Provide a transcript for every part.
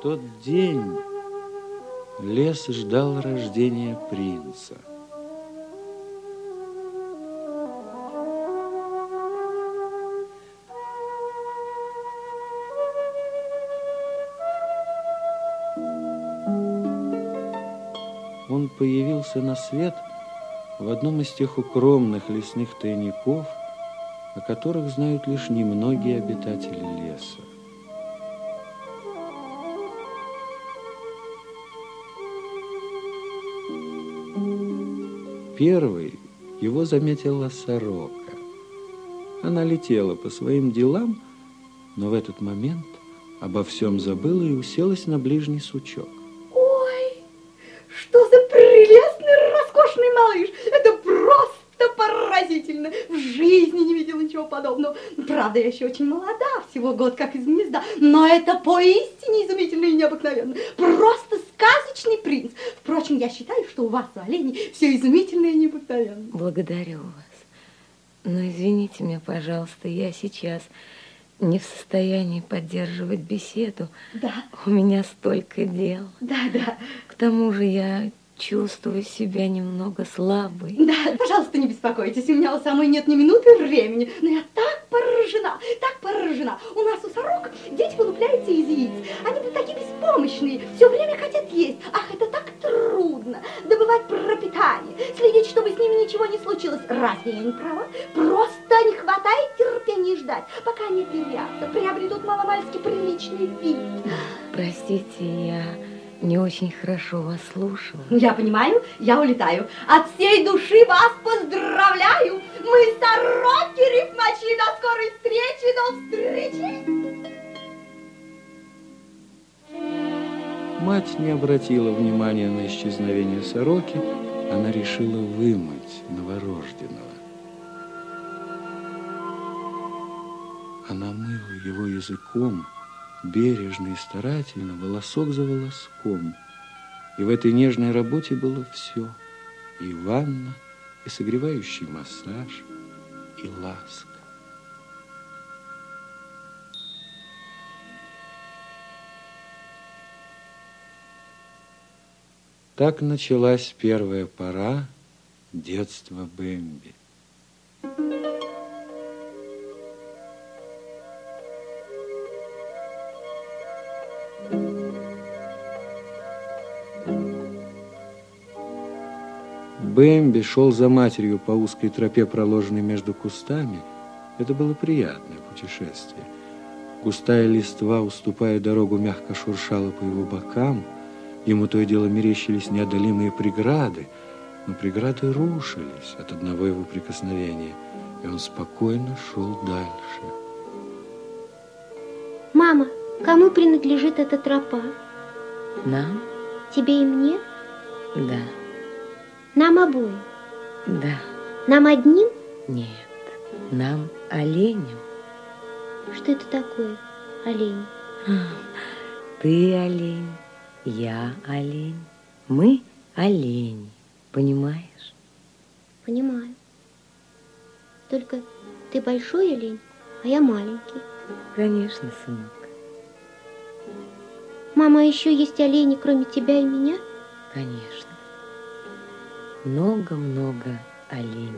тот день лес ждал рождения принца. Он появился на свет в одном из тех укромных лесных тайников, о которых знают лишь немногие обитатели леса. Первой его заметила сорока. Она летела по своим делам, но в этот момент обо всем забыла и уселась на ближний сучок. Ой, что за прелестный, роскошный малыш! Это просто поразительно! В жизни не видела ничего подобного. Правда, я еще очень молода, всего год как из гнезда, но это поистине изумительно и необыкновенно. Просто сказочный принц. Впрочем, я считаю, что у вас, у оленей, все изумительно и необыкновенно. Благодарю вас. Но извините меня, пожалуйста, я сейчас не в состоянии поддерживать беседу. Да. У меня столько дел. Да, да. К тому же я чувствую себя немного слабой. Да, пожалуйста, не беспокойтесь, у меня у самой нет ни минуты времени, но я так поражена, так поражена. У нас у сорок дети вылупляются из яиц. Они вот такие беспомощные, все время хотят есть. Ах, это так трудно, добывать пропитание, следить, чтобы с ними ничего не случилось. Разве я не права? Просто не хватает терпения ждать, пока они оперятся, приобретут маломальски приличный вид. Простите, я не очень хорошо вас слушала. Я понимаю, я улетаю. От всей души вас поздравляю. Мы сороки рифмачи. До скорой встречи, до встречи. Мать не обратила внимания на исчезновение сороки. Она решила вымыть новорожденного. Она мыла его языком, бережно и старательно, волосок за волоском. И в этой нежной работе было все. И ванна, и согревающий массаж, и ласка. Так началась первая пора детства Бэмби. Бэмби шел за матерью по узкой тропе, проложенной между кустами. Это было приятное путешествие. Густая листва, уступая дорогу, мягко шуршала по его бокам. Ему то и дело мерещились неодолимые преграды, но преграды рушились от одного его прикосновения, и он спокойно шел дальше. Мама, кому принадлежит эта тропа? Нам? Тебе и мне? Да. Нам обоим? Да. Нам одним? Нет, нам оленям. Что это такое, олень? Ты олень, я олень, мы олени, понимаешь? Понимаю. Только ты большой олень, а я маленький. Конечно, сынок. Мама, а еще есть олени, кроме тебя и меня? Конечно. Много-много оленей.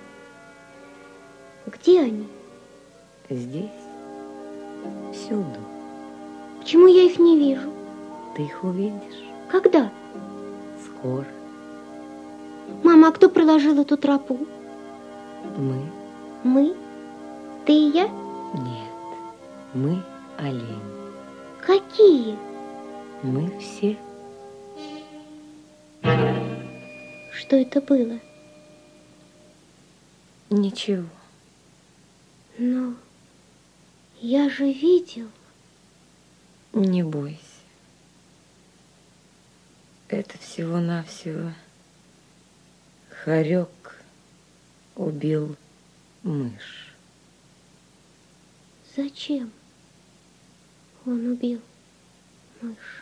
Где они? Здесь, всюду. Почему я их не вижу? Ты их увидишь. Когда? Скоро. Мама, а кто проложил эту тропу? Мы? Мы? Ты и я? Нет, мы олени. Какие? Мы все. Что это было? Ничего. Но я же видел. Не бойся. Это всего-навсего хорек убил мышь. Зачем он убил мышь?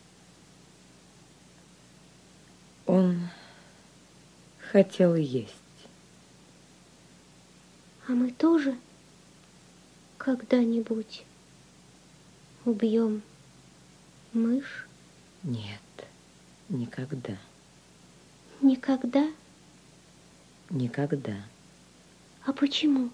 Он хотел есть. А мы тоже когда-нибудь убьем Мышь? Нет, никогда. Никогда? Никогда. А почему?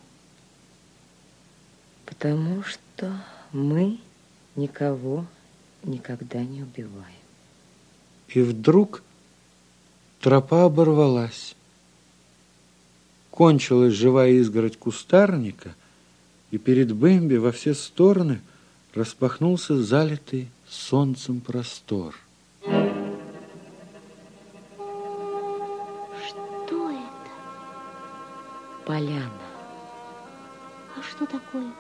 Потому что мы никого никогда не убиваем. И вдруг тропа оборвалась. Кончилась живая изгородь кустарника, и перед Бэмби во все стороны распахнулся залитый солнцем простор. Что это? Поляна. А что такое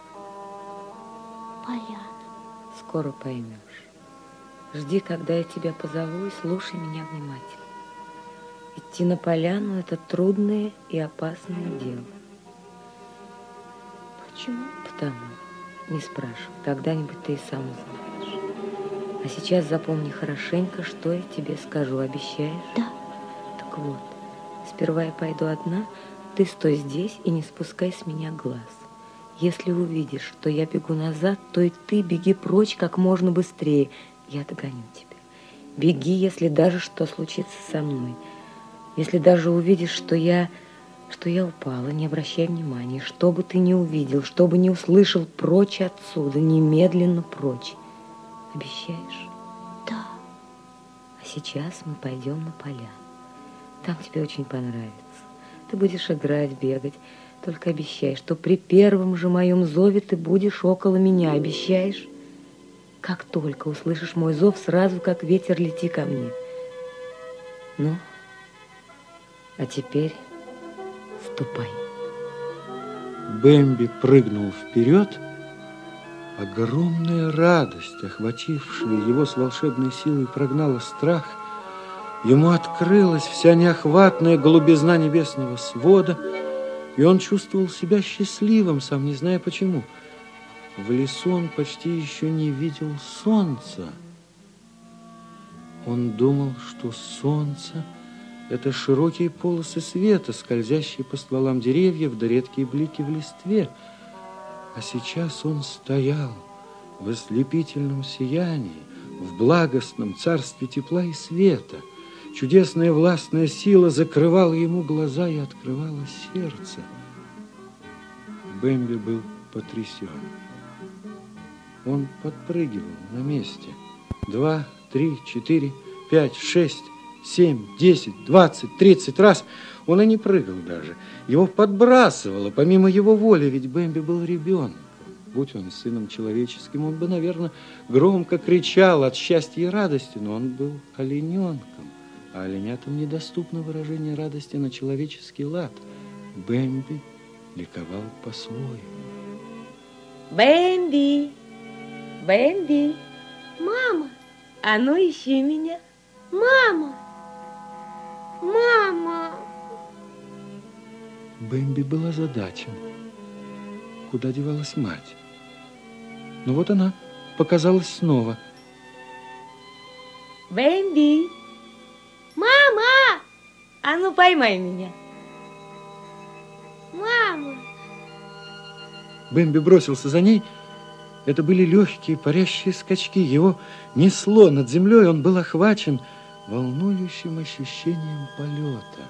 поляна? Скоро поймешь. Жди, когда я тебя позову, и слушай меня внимательно. Идти на поляну – это трудное и опасное дело. Почему? Потому, не спрашивай, когда-нибудь ты и сам узнаешь. А сейчас запомни хорошенько, что я тебе скажу. Обещаешь? Да. Так вот, сперва я пойду одна, ты стой здесь и не спускай с меня глаз. Если увидишь, что я бегу назад, то и ты беги прочь как можно быстрее. Я догоню тебя. Беги, если даже что случится со мной. Если даже увидишь, что я упала, не обращай внимания. Что бы ты ни увидел, что бы ни услышал, прочь отсюда, немедленно прочь. Обещаешь? Да. А сейчас мы пойдем на поляну. Там тебе очень понравится. Ты будешь играть, бегать. Только обещай, что при первом же моем зове ты будешь около меня. Обещаешь? Как только услышишь мой зов, сразу как ветер лети ко мне. Ну, а теперь ступай. Бэмби прыгнул вперед. Огромная радость, охватившая его с волшебной силой, прогнала страх. Ему открылась вся неохватная голубизна небесного свода, и он чувствовал себя счастливым, сам не зная почему. В лесу он почти еще не видел солнца. Он думал, что солнце – это широкие полосы света, скользящие по стволам деревьев, да редкие блики в листве. А сейчас он стоял в ослепительном сиянии, в благостном царстве тепла и света. Чудесная властная сила закрывала ему глаза и открывала сердце. Бэмби был потрясен. Он подпрыгивал на месте. 2, 3, 4, 5, 6, 7, 10, 20, 30 раз. Он и не прыгал даже. Его подбрасывало помимо его воли, ведь Бэмби был ребенком. Будь он сыном человеческим, он бы, наверное, громко кричал от счастья и радости, но он был олененком. А оленятам недоступно выражение радости на человеческий лад. Бэмби ликовал по-своему. Бэмби! Бэмби! Мама! А ну, ищи меня. Мама! Мама! Бэмби был озадачен. Куда девалась мать? Но вот она показалась снова. Бэмби! Мама! А ну, поймай меня. Мама! Бэмби бросился за ней. Это были легкие парящие скачки. Его несло над землей. Он был охвачен волнующим ощущением полета.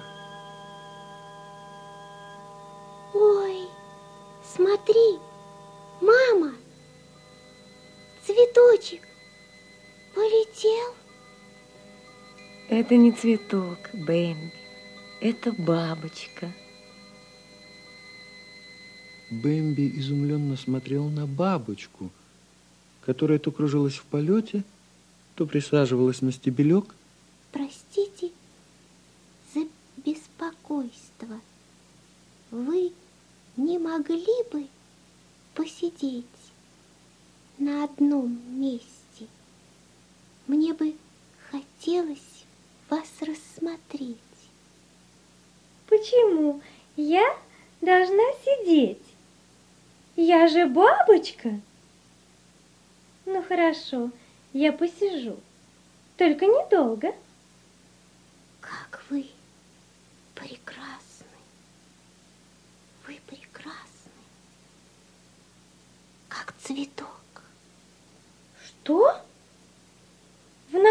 Ой, смотри, мама! Цветочек полетел. Это не цветок, Бэмби. Это бабочка. Бэмби изумленно смотрел на бабочку, которая то кружилась в полете, то присаживалась на стебелек. Простите за беспокойство. Вы не могли бы посидеть на одном месте? Мне бы хотелось вас рассмотреть. Почему я должна сидеть? Я же бабочка. Ну хорошо, я посижу. Только недолго. Как вы прекрасны. Вы прекрасны. Как цветок. Что?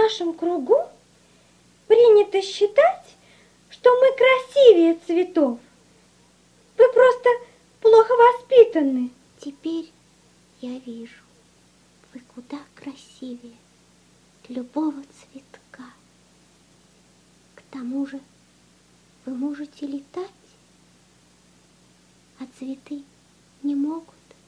нашем кругу принято считать, что мы красивее цветов. Вы просто плохо воспитаны. Теперь я вижу, вы куда красивее любого цветка. К тому же вы можете летать, а цветы не могут.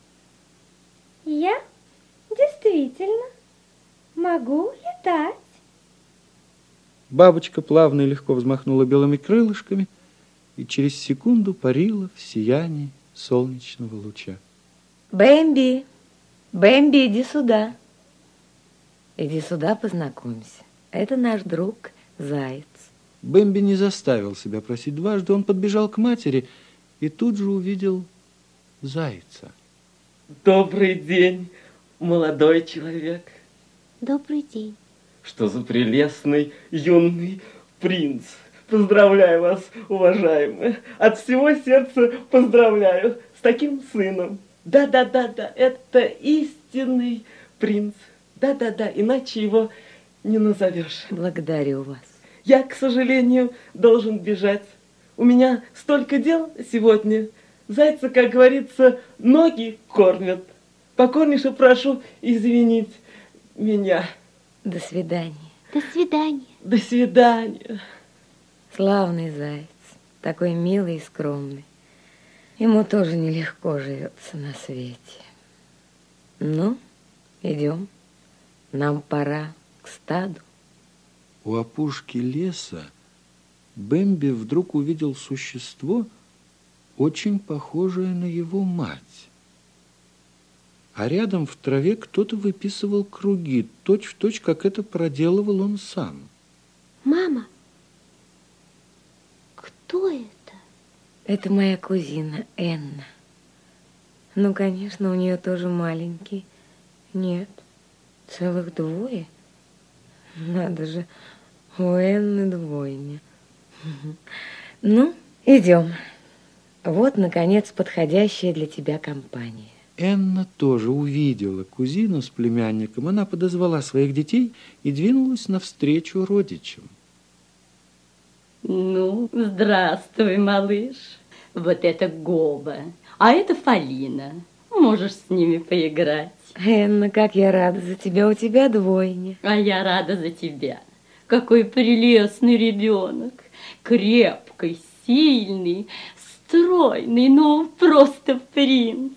Я действительно могу летать. Бабочка плавно и легко взмахнула белыми крылышками и через секунду парила в сиянии солнечного луча. Бэмби, Бэмби, иди сюда. Иди сюда, познакомься. Это наш друг Заяц. Бэмби не заставил себя просить дважды. Он подбежал к матери и тут же увидел зайца. Добрый день, молодой человек. Добрый день. Что за прелестный юный принц. Поздравляю вас, уважаемые. От всего сердца поздравляю с таким сыном. Да-да-да-да, это истинный принц. Да-да-да, иначе его не назовешь. Благодарю вас. Я, к сожалению, должен бежать. У меня столько дел сегодня. Зайца, как говорится, ноги кормят. Покорнейше прошу извинить меня. До свидания. До свидания. До свидания. Славный заяц, такой милый и скромный. Ему тоже нелегко живется на свете. Ну, идем. Нам пора к стаду. У опушки леса Бэмби вдруг увидел существо, очень похожее на его мать. А рядом в траве кто-то выписывал круги, точь-в-точь, как это проделывал он сам. Мама, кто это? Это моя кузина Энна. Ну, конечно, у нее тоже маленький. Нет, целых двое. Надо же, у Энны двойня. Ну, идем. Вот, наконец, подходящая для тебя компания. Энна тоже увидела кузину с племянником. Она подозвала своих детей и двинулась навстречу родичам. Ну, здравствуй, малыш. Вот это Гоба, а это Фалина. Можешь с ними поиграть. Энна, как я рада за тебя, у тебя двойня. А я рада за тебя. Какой прелестный ребенок. Крепкий, сильный, стройный, ну, просто принц.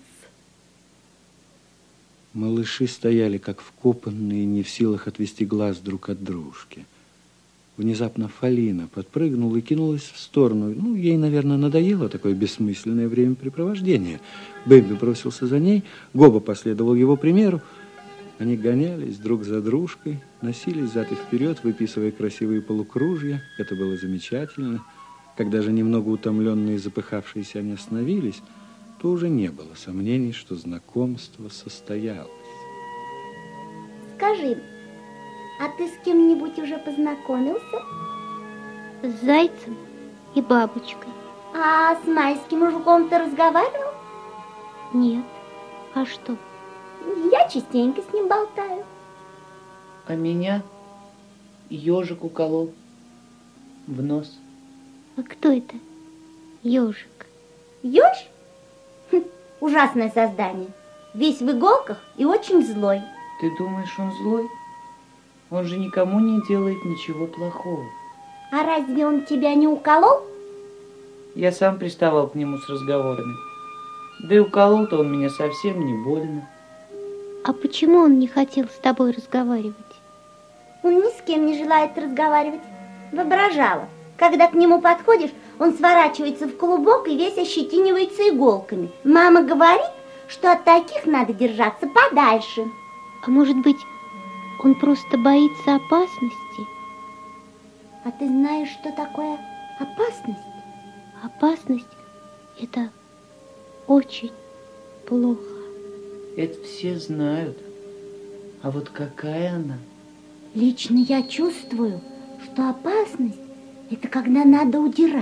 Малыши стояли, как вкопанные, не в силах отвести глаз друг от дружки. Внезапно Фалина подпрыгнула и кинулась в сторону. Ну, ей, наверное, надоело такое бессмысленное времяпрепровождение. Бэмби бросился за ней, Гоба последовал его примеру. Они гонялись друг за дружкой, носились взад и вперед, выписывая красивые полукружья. Это было замечательно. Когда же немного утомленные и запыхавшиеся они остановились, то уже не было сомнений, что знакомство состоялось. Скажи, а ты с кем-нибудь уже познакомился? С зайцем и бабочкой. А с майским жуком ты разговаривал? Нет. А что? Я частенько с ним болтаю. А меня ежик уколол в нос. А кто это? Ежик. Еж? Ужасное создание. Весь в иголках и очень злой. Ты думаешь, он злой? Он же никому не делает ничего плохого. А разве он тебя не уколол? Я сам приставал к нему с разговорами. Да и уколол-то он меня совсем не больно. А почему он не хотел с тобой разговаривать? Он ни с кем не желает разговаривать. Воображала. Когда к нему подходишь, он сворачивается в клубок и весь ощетинивается иголками. Мама говорит, что от таких надо держаться подальше. А может быть, он просто боится опасности? А ты знаешь, что такое опасность? Опасность – это очень плохо. Это все знают. А вот какая она? Лично я чувствую, что опасность – это когда надо удирать.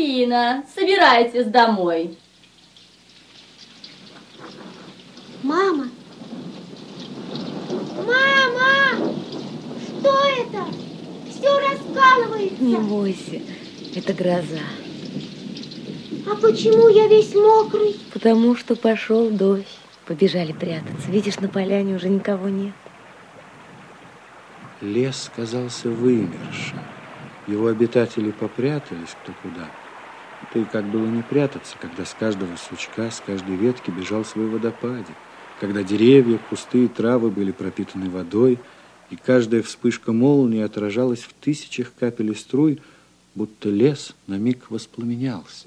Фалина, собирайтесь домой. Мама! Мама! Что это? Все раскалывается. Не бойся, это гроза. А почему я весь мокрый? Потому что пошел дождь. Побежали прятаться. Видишь, на поляне уже никого нет. Лес казался вымершим. Его обитатели попрятались кто куда. Да и как было не прятаться, когда с каждого сучка, с каждой ветки бежал свой водопадик, когда деревья, кусты и травы были пропитаны водой, и каждая вспышка молнии отражалась в тысячах капель и струй, будто лес на миг воспламенялся.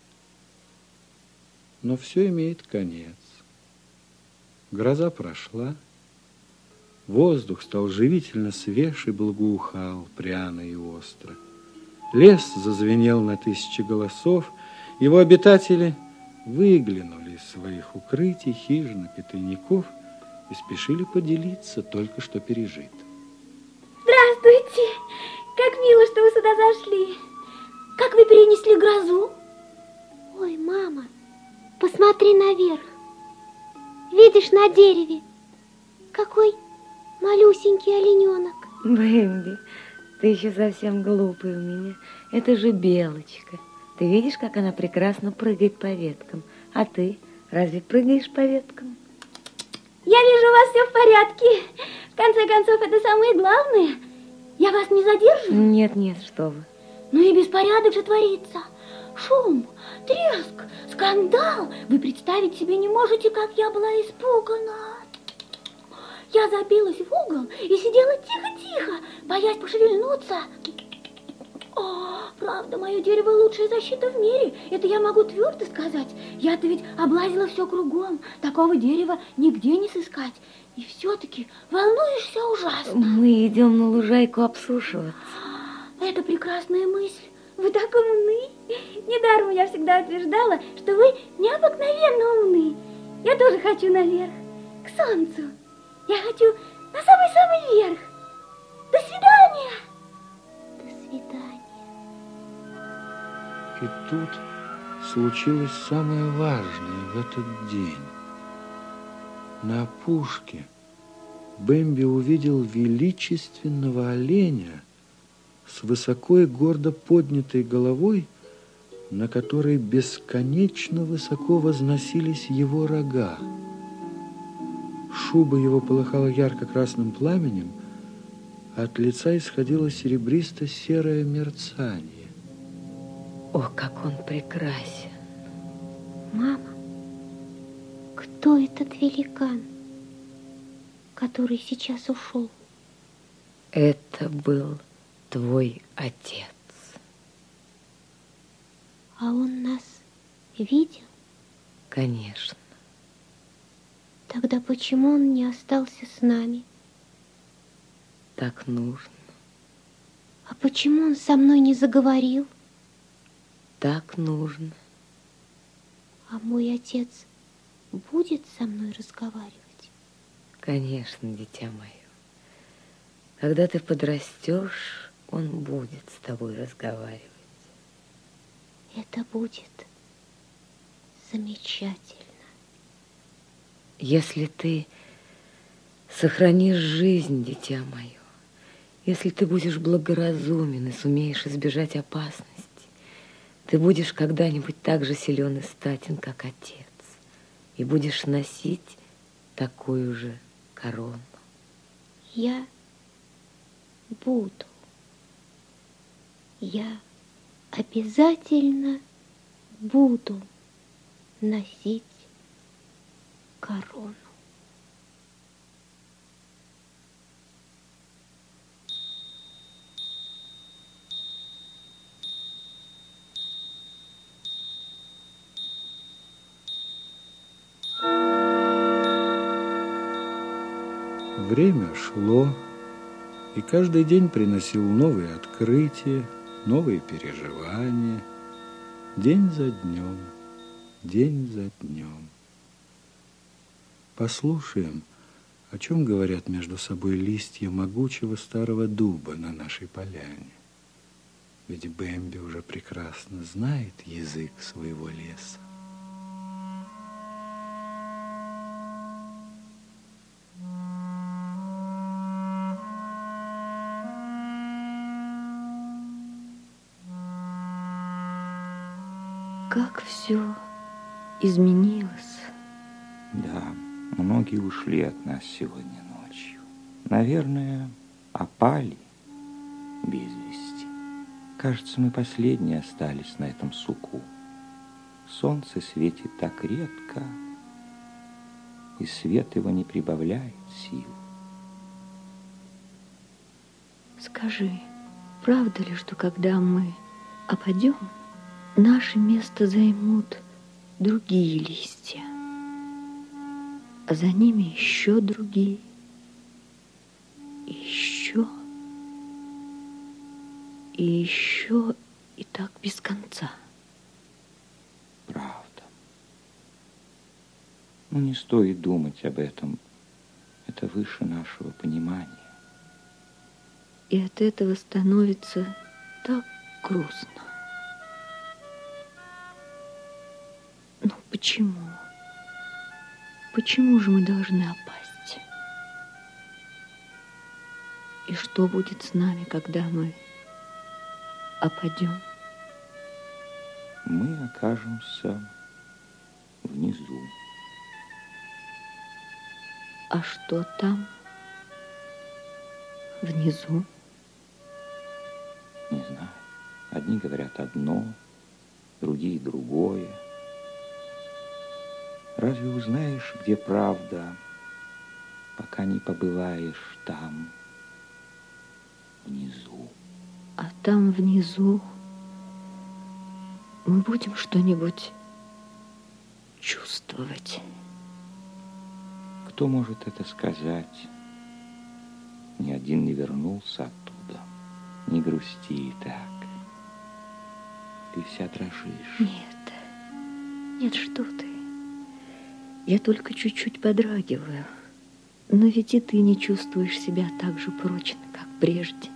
Но все имеет конец. Гроза прошла, воздух стал живительно свеж и благоухал, пряно и остро. Лес зазвенел на тысячи голосов, его обитатели выглянули из своих укрытий, хижин и тайников и спешили поделиться только что пережитым. Здравствуйте! Как мило, что вы сюда зашли. Как вы перенесли грозу? Ой, мама, посмотри наверх. Видишь, на дереве какой малюсенький олененок. Бэмби, ты еще совсем глупый у меня. Это же белочка. Ты видишь, как она прекрасно прыгает по веткам? А ты разве прыгаешь по веткам? Я вижу, у вас все в порядке. В конце концов, это самое главное. Я вас не задержу? Нет, нет, что вы. Ну и беспорядок же творится. Шум, треск, скандал. Вы представить себе не можете, как я была испугана. Я забилась в угол и сидела тихо-тихо, боясь пошевельнуться. О, правда, мое дерево лучшая защита в мире. Это я могу твердо сказать. Я-то ведь облазила все кругом. Такого дерева нигде не сыскать. И все-таки волнуешься ужасно. Мы идем на лужайку обсушиваться. Это прекрасная мысль. Вы так умны. Недаром я всегда утверждала, что вы необыкновенно умны. Я тоже хочу наверх, к солнцу. Я хочу на самый-самый верх. До свидания. До свидания. И тут случилось самое важное в этот день. На опушке Бэмби увидел величественного оленя с высоко и гордо поднятой головой, на которой бесконечно высоко возносились его рога. Шуба его полыхала ярко-красным пламенем, а от лица исходило серебристо-серое мерцание. О, как он прекрасен! Мама, кто этот великан, который сейчас ушел? Это был твой отец. А он нас видел? Конечно. Тогда почему он не остался с нами? Так нужно. А почему он со мной не заговорил? Так нужно. А мой отец будет со мной разговаривать? Конечно, дитя мое. Когда ты подрастешь, он будет с тобой разговаривать. Это будет замечательно. Если ты сохранишь жизнь, дитя мое, если ты будешь благоразумен и сумеешь избежать опасности, ты будешь когда-нибудь так же силен и статен, как отец, и будешь носить такую же корону. Я буду. Я обязательно буду носить корону. Время шло, и каждый день приносил новые открытия, новые переживания, день за днем, день за днем. Послушаем, о чем говорят между собой листья могучего старого дуба на нашей поляне. Ведь Бэмби уже прекрасно знает язык своего леса. Как все изменилось. Да, многие ушли от нас сегодня ночью. Наверное, опали без вести. Кажется, мы последние остались на этом суку. Солнце светит так редко, и свет его не прибавляет сил. Скажи, правда ли, что когда мы опадем, наше место займут другие листья, а за ними еще другие, и еще, и еще, и так без конца? Правда. Но не стоит думать об этом. Это выше нашего понимания. И от этого становится так грустно. Ну, почему? Почему же мы должны опасть? И что будет с нами, когда мы опадем? Мы окажемся внизу. А что там, внизу? Не знаю. Одни говорят одно, другие другое. Разве узнаешь, где правда, пока не побываешь там, внизу? А там внизу мы будем что-нибудь чувствовать? Кто может это сказать? Ни один не вернулся оттуда. Не грусти так. Ты вся дрожишь. Нет, нет, что ты. Я только чуть-чуть подрагиваю. Но ведь и ты не чувствуешь себя так же прочно, как прежде.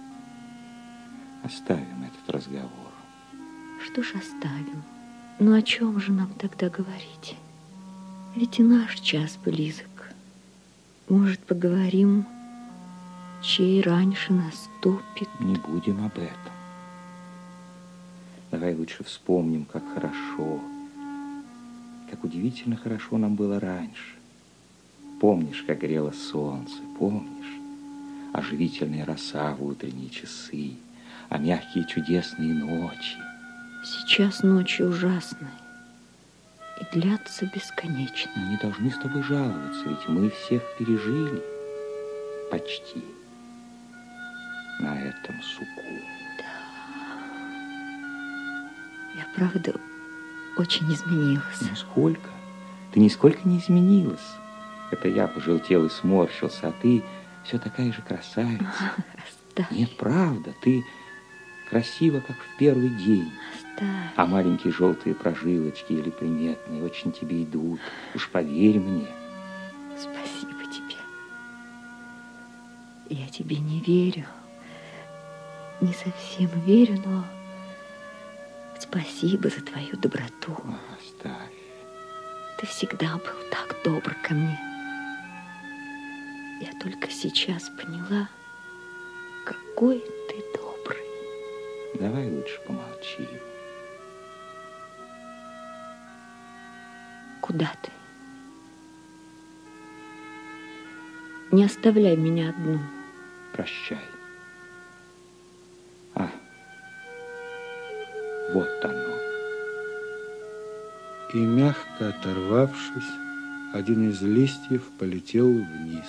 Оставим этот разговор. Что ж, оставим. Но о чем же нам тогда говорить? Ведь и наш час близок. Может, поговорим, чей раньше наступит? Не будем об этом. Давай лучше вспомним, как хорошо, как удивительно хорошо нам было раньше. Помнишь, как грело солнце, помнишь? Оживительная роса в утренние часы, а мягкие чудесные ночи. Сейчас ночи ужасные и длятся бесконечно. Мы не должны с тобой жаловаться, ведь мы всех пережили почти на этом суку. Я, правда, очень изменилась. Нисколько. Ты нисколько не изменилась. Это я пожелтел и сморщился, а ты все такая же красавица. Оставь. Нет, правда, ты красива, как в первый день. Оставь. А маленькие желтые прожилочки, еле приметные, очень тебе идут. Уж поверь мне. Спасибо тебе. Я тебе не верю. Не совсем верю, но спасибо за твою доброту. Оставь. Ты всегда был так добр ко мне. Я только сейчас поняла, какой ты добрый. Давай лучше помолчи. Куда ты? Не оставляй меня одну. Прощай. Вот оно. И, мягко оторвавшись, один из листьев полетел вниз.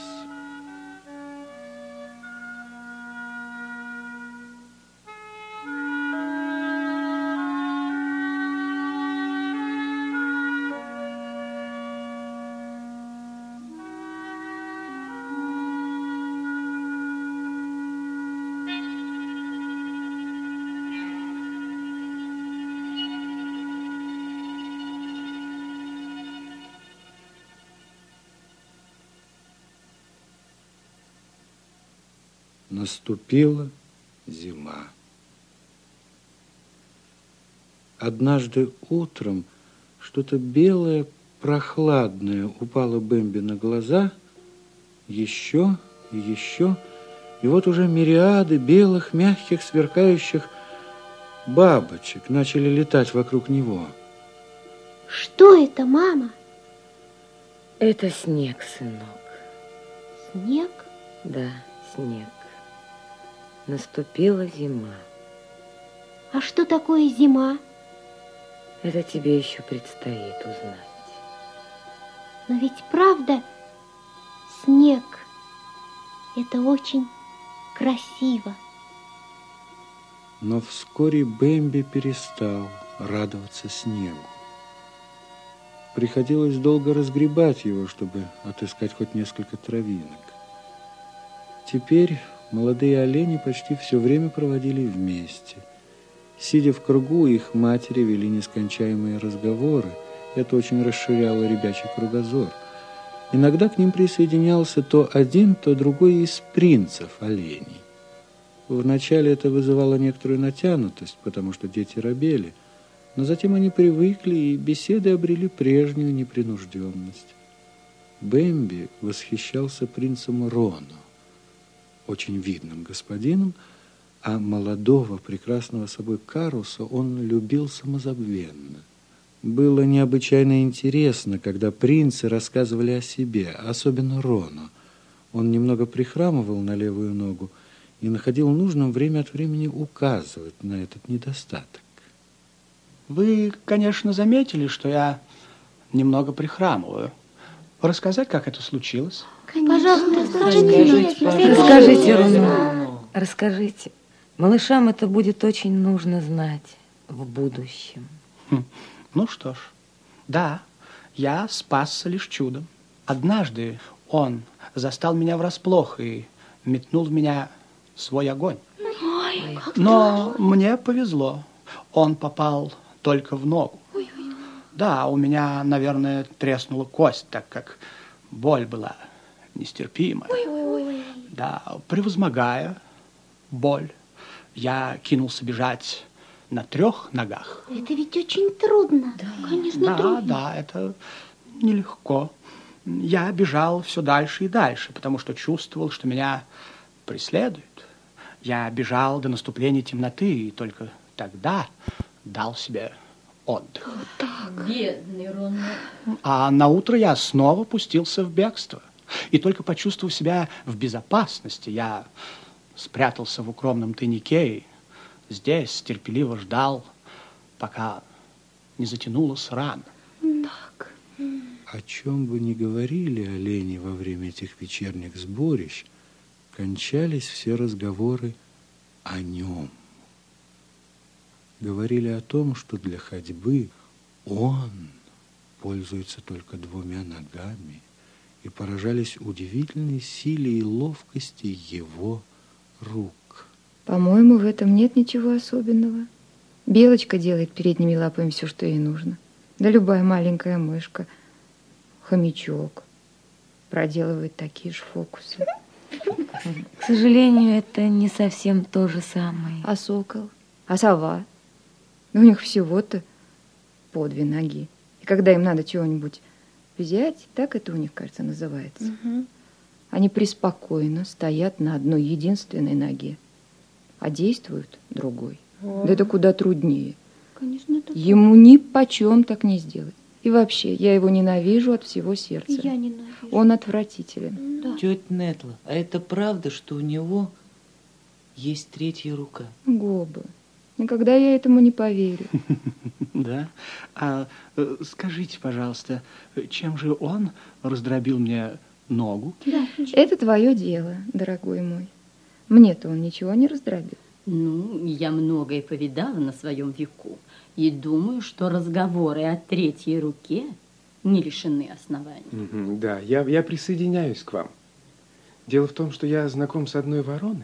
Наступила зима. Однажды утром что-то белое, прохладное упало Бэмби на глаза, еще и еще, и вот уже мириады белых, мягких, сверкающих бабочек начали летать вокруг него. Что это, мама? Это снег, сынок. Снег? Да, снег. Наступила зима. А что такое зима? Это тебе еще предстоит узнать. Но ведь правда, снег – это очень красиво. Но вскоре Бэмби перестал радоваться снегу. Приходилось долго разгребать его, чтобы отыскать хоть несколько травинок. Теперь молодые олени почти все время проводили вместе. Сидя в кругу, их матери вели нескончаемые разговоры. Это очень расширяло ребячий кругозор. Иногда к ним присоединялся то один, то другой из принцев оленей. Вначале это вызывало некоторую натянутость, потому что дети робели, но затем они привыкли, и беседы обрели прежнюю непринужденность. Бэмби восхищался принцем Роно, очень видным господином, а молодого, прекрасного собой Каруса он любил самозабвенно. Было необычайно интересно, когда принцы рассказывали о себе, особенно Роно. Он немного прихрамывал на левую ногу и находил нужным время от времени указывать на этот недостаток. Вы, конечно, заметили, что я немного прихрамываю. Рассказать, как это случилось? Пожалуйста, Расскажите, Роно. Расскажите. Малышам это будет очень нужно знать в будущем. Ну что ж, да, я спасся лишь чудом. Однажды он застал меня врасплох и метнул в меня свой огонь. Но мне повезло. Он попал только в ногу. Да, у меня, наверное, треснула кость, так как боль была нестерпимая. Да, превозмогая боль, я кинулся бежать на 3 ногах. Это ведь очень трудно. Конечно, трудно. Да, это нелегко. Я бежал все дальше и дальше, потому что чувствовал, что меня преследуют. Я бежал до наступления темноты, и только тогда дал себе отдых. Бедный Роно. А наутро я снова пустился в бегство. И только почувствовав себя в безопасности, я спрятался в укромном тайнике и здесь терпеливо ждал, пока не затянулась рана. Так. О чем бы ни говорили олени во время этих вечерних сборищ, кончались все разговоры о нем. Говорили о том, что для ходьбы он пользуется только 2 ногами, и поражались удивительной силе и ловкости его рук. По-моему, в этом нет ничего особенного. Белочка делает передними лапами все, что ей нужно. Да любая маленькая мышка, хомячок проделывает такие же фокусы. К сожалению, это не совсем то же самое. А сокол? А сова? У них всего-то по 2 ноги. И когда им надо чего-нибудь взять, так это у них, кажется, называется. Они преспокойно стоят на одной единственной ноге, а действуют другой. Да это куда труднее. Конечно, это Ему ни почем так не сделать. И вообще, я его ненавижу от всего сердца. Я ненавижу. Он отвратителен. Да. Тетя Нетла, а это правда, что у него есть 3-я рука? Гоба, никогда я этому не поверю. Да? А скажите, пожалуйста, чем же он раздробил мне ногу? Да. Это твое дело, дорогой мой. Мне-то он ничего не раздробил. Ну, я многое повидала на своем веку. И думаю, что разговоры о 3-й руке не лишены оснований. Да, я присоединяюсь к вам. Дело в том, что я знаком с одной вороной.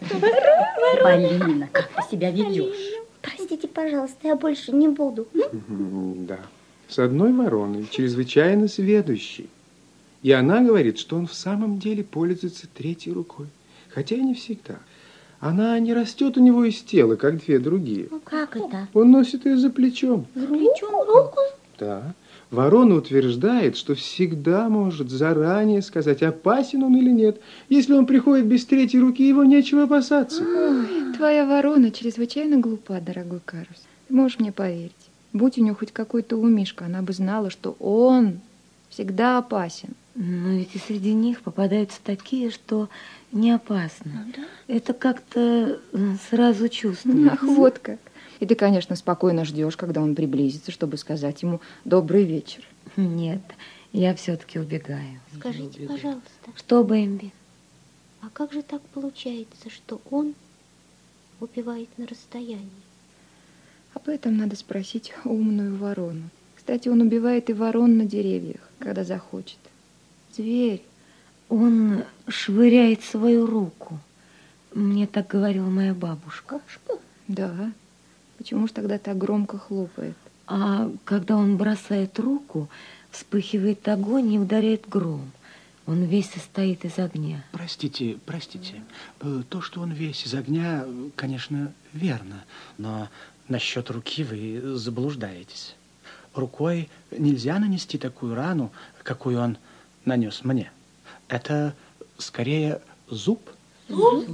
Полина, как ты себя ведешь? Простите, пожалуйста, я больше не буду. Да, с одной вороной, чрезвычайно сведущей. И она говорит, что он в самом деле пользуется 3-й рукой. Хотя и не всегда. Она не растет у него из тела, как две другие. Ну, как это? Он носит ее за плечом. За плечом руку? Да. Ворона утверждает, что всегда может заранее сказать, опасен он или нет. Если он приходит без третьей руки, его нечего опасаться. Ой, твоя ворона чрезвычайно глупа, дорогой Карлос. Ты можешь мне поверить. Будь у нее хоть какой-то умишка, она бы знала, что он всегда опасен. Но ведь и среди них попадаются такие, что не опасно. Да? Это как-то сразу чувствуется. Ах, вот как. И ты, конечно, спокойно ждешь, когда он приблизится, чтобы сказать ему «добрый вечер». Нет, я все-таки убегаю. Скажите, пожалуйста, Что, Бэмби? а как же так получается, что он убивает на расстоянии? Об этом надо спросить умную ворону. Кстати, он убивает и ворон на деревьях, когда захочет. Зверь. Он швыряет свою руку. Мне так говорила моя бабушка. Да. Почему ж тогда так громко хлопает? А когда он бросает руку, вспыхивает огонь и ударяет гром. Он весь состоит из огня. Простите. То, что он весь из огня, конечно, верно. Но насчет руки вы заблуждаетесь. Рукой нельзя нанести такую рану, какую он нанес мне. Это скорее зуб. Зуб?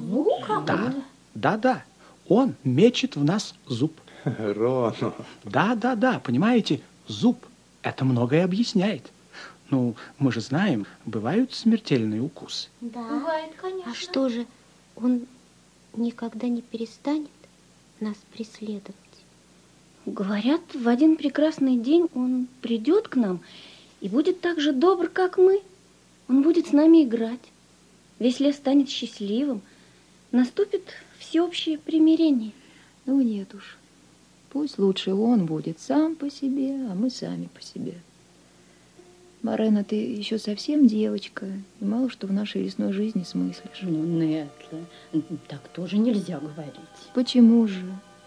Да. Он мечет в нас зуб. Рону. Да, понимаете, зуб. Это многое объясняет. Ну, мы же знаем, бывают смертельные укусы. Да. Бывает, конечно. А что же, он никогда не перестанет нас преследовать? Говорят, в один прекрасный день он придет к нам и будет так же добр, как мы. Он будет с нами играть. Весь лес станет счастливым. Наступит всеобщее примирение. Ну, нет уж. Пусть лучше он будет сам по себе, а мы сами по себе. Морена, ты еще совсем девочка, и мало что в нашей лесной жизни смыслишь. Ну, Нетла, так тоже нельзя говорить. Почему же?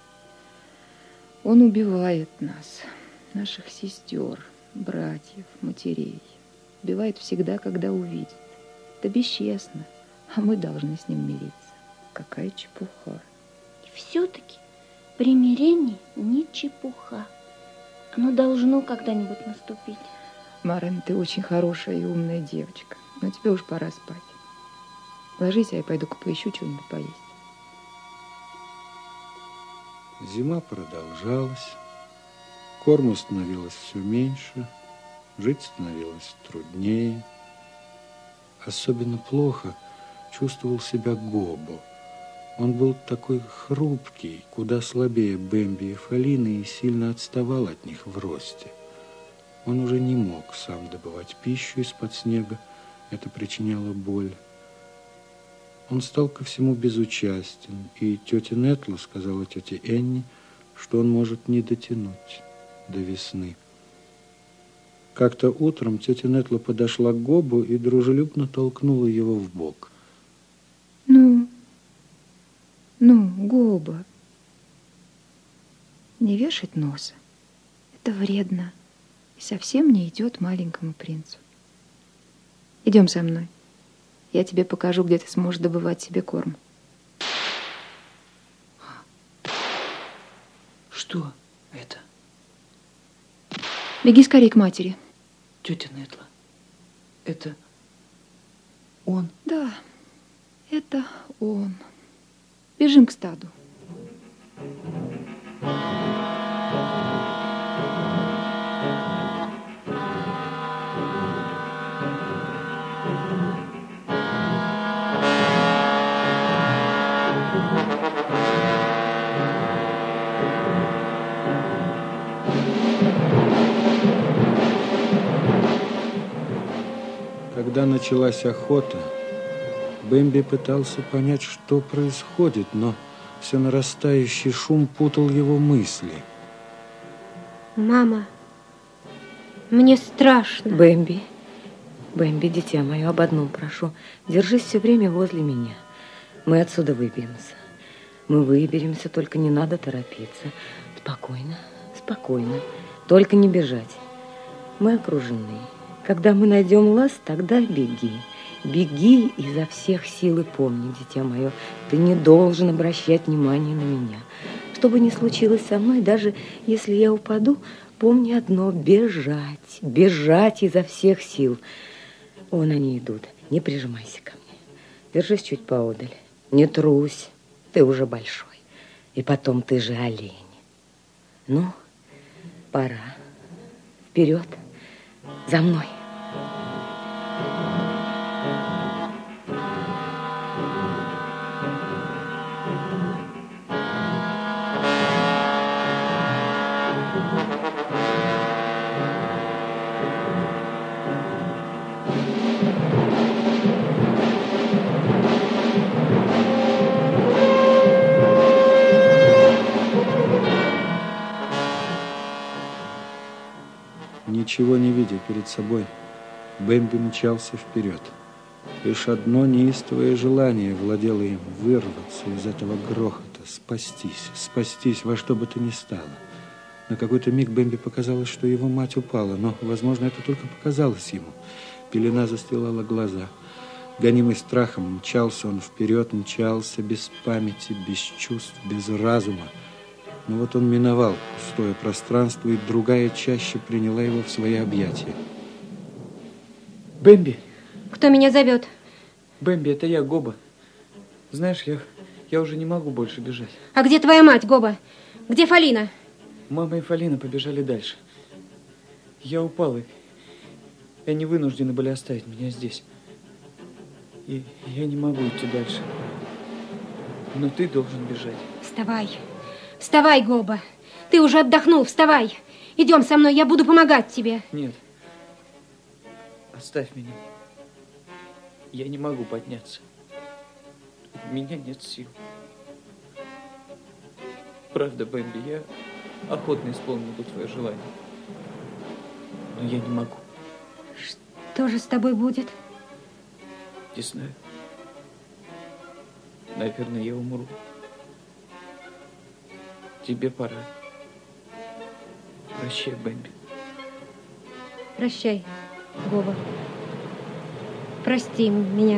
Он убивает нас, наших сестер, братьев, матерей. Убивает всегда, когда увидит. Это бесчестно, а мы должны с ним мириться. Какая чепуха. И все-таки примирение не чепуха. Оно должно когда-нибудь наступить. Марен, ты очень хорошая и умная девочка, но тебе уж пора спать. Ложись, а я пойду-ка поищу что-нибудь поесть. Зима продолжалась, корму становилось все меньше, жить становилось труднее. Особенно плохо чувствовал себя Гобо. Он был такой хрупкий, куда слабее Бэмби и Фалины, и сильно отставал от них в росте. Он уже не мог сам добывать пищу из-под снега, это причиняло боль. Он стал ко всему безучастен, и тетя Нетла сказала тете Энни, что он может не дотянуть до весны. Как-то утром тетя Нетла подошла к Гобу и дружелюбно толкнула его в бок. Ну, Гоба, не вешать носа. Это вредно и совсем не идет маленькому принцу. Идем со мной. Я тебе покажу, где ты сможешь добывать себе корм. Что это? Беги скорее к матери. Тетя Нетла, это он? Да, это он. Бежим к стаду. Когда началась охота, Бэмби пытался понять, что происходит, но все нарастающий шум путал его мысли. Мама, мне страшно. Бэмби, дитя мое, об одном прошу. Держись все время возле меня. Мы отсюда выберемся. Мы выберемся, только не надо торопиться. Спокойно. Только не бежать. Мы окружены. Когда мы найдем лаз, тогда беги. Беги изо всех сил и помни, дитя мое, ты не должен обращать внимание на меня. Что бы ни случилось со мной, даже если я упаду, помни одно: бежать, бежать изо всех сил. Вон они идут, не прижимайся ко мне. Держись чуть поодаль, не трусь, ты уже большой. И потом, ты же олень. Ну, пора. Вперед, за мной. Ничего не видя перед собой, Бэмби мчался вперед. Лишь одно неистовое желание владело им: вырваться из этого грохота, спастись во что бы то ни стало. На какой-то миг Бэмби показалось, что его мать упала, но, возможно, это только показалось ему. Пелена застилала глаза. Гонимый страхом, мчался он вперед, мчался без памяти, без чувств, без разума. Но вот он миновал пустое пространство, и другая чаща приняла его в свои объятия. Бэмби! Кто меня зовет? Бэмби, это я, Гоба. Знаешь, я уже не могу больше бежать. А где твоя мать, Гоба? Где Фалина? Мама и Фалина побежали дальше. Я упал, и они вынуждены были оставить меня здесь. И я не могу идти дальше. Но ты должен бежать. Вставай. Вставай, Гоба. Ты уже отдохнул, вставай. Идем со мной, я буду помогать тебе. Нет. Оставь меня. Я не могу подняться. У меня нет сил. Правда, Бэмби, я охотно исполнил бы твое желание. Но я не могу. Что же с тобой будет? Не знаю. Наверное, я умру. Тебе пора. Прощай, Бэмби. Прощай, Гоба. Прости меня.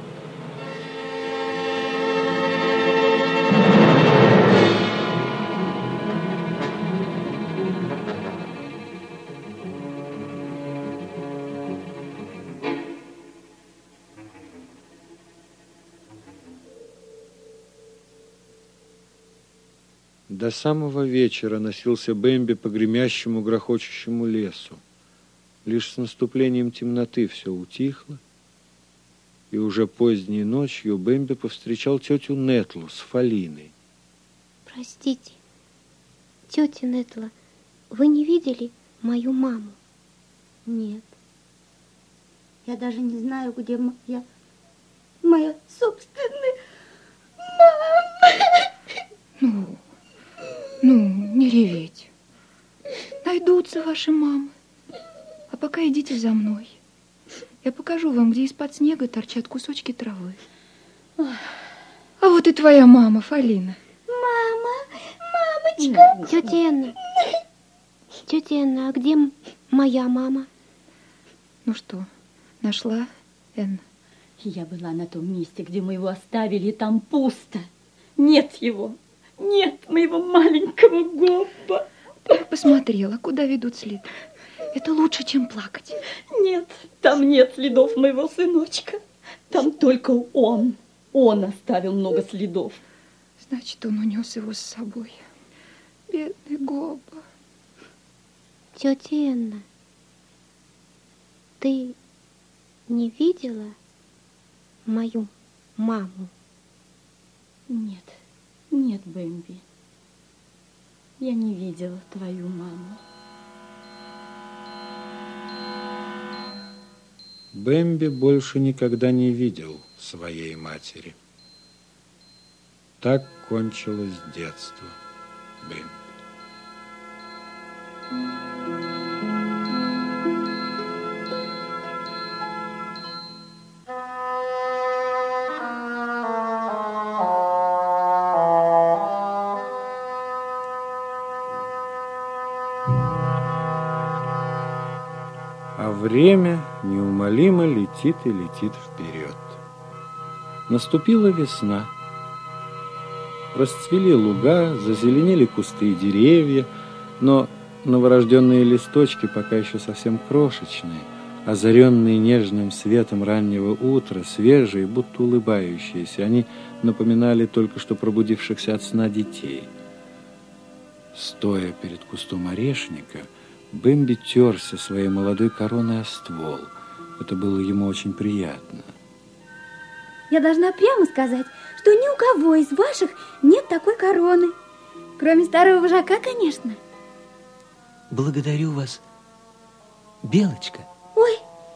До самого вечера носился Бэмби по гремящему, грохочущему лесу. Лишь с наступлением темноты все утихло, и уже поздней ночью Бэмби повстречал тетю Нетлу с Фалиной. Простите, тетя Нетла, вы не видели мою маму? Нет. Я даже не знаю, где моя собственная мама. Ну, не реветь. Найдутся ваши мамы. А пока идите за мной. Я покажу вам, где из-под снега торчат кусочки травы. А вот и твоя мама, Фалина. Мамочка. Тетя Энна, а где моя мама? Ну что, нашла, Энна? Я была на том месте, где мы его оставили, и там пусто. Нет его. Нет моего маленького Гобба. Ты посмотрела, куда ведут следы. Это лучше, чем плакать. Нет, там нет следов моего сыночка. Там только он. Он оставил много следов. Значит, он унес его с собой. Бедный Гобба. Тетя Энна, ты не видела мою маму? Нет. Нет, Бэмби, я не видела твою маму. Бэмби больше никогда не видел своей матери. Так кончилось детство Бэмби. А время неумолимо летит и летит вперед. Наступила весна. Расцвели луга, зазеленели кусты и деревья, но новорожденные листочки пока еще совсем крошечные, озаренные нежным светом раннего утра, свежие, будто улыбающиеся. Они напоминали только что пробудившихся от сна детей. Стоя перед кустом орешника, Бэмби терся своей молодой короной о ствол. Это было ему очень приятно. Я должна прямо сказать, что ни у кого из ваших нет такой короны. Кроме старого вожака, конечно. Благодарю вас, Белочка. Ой,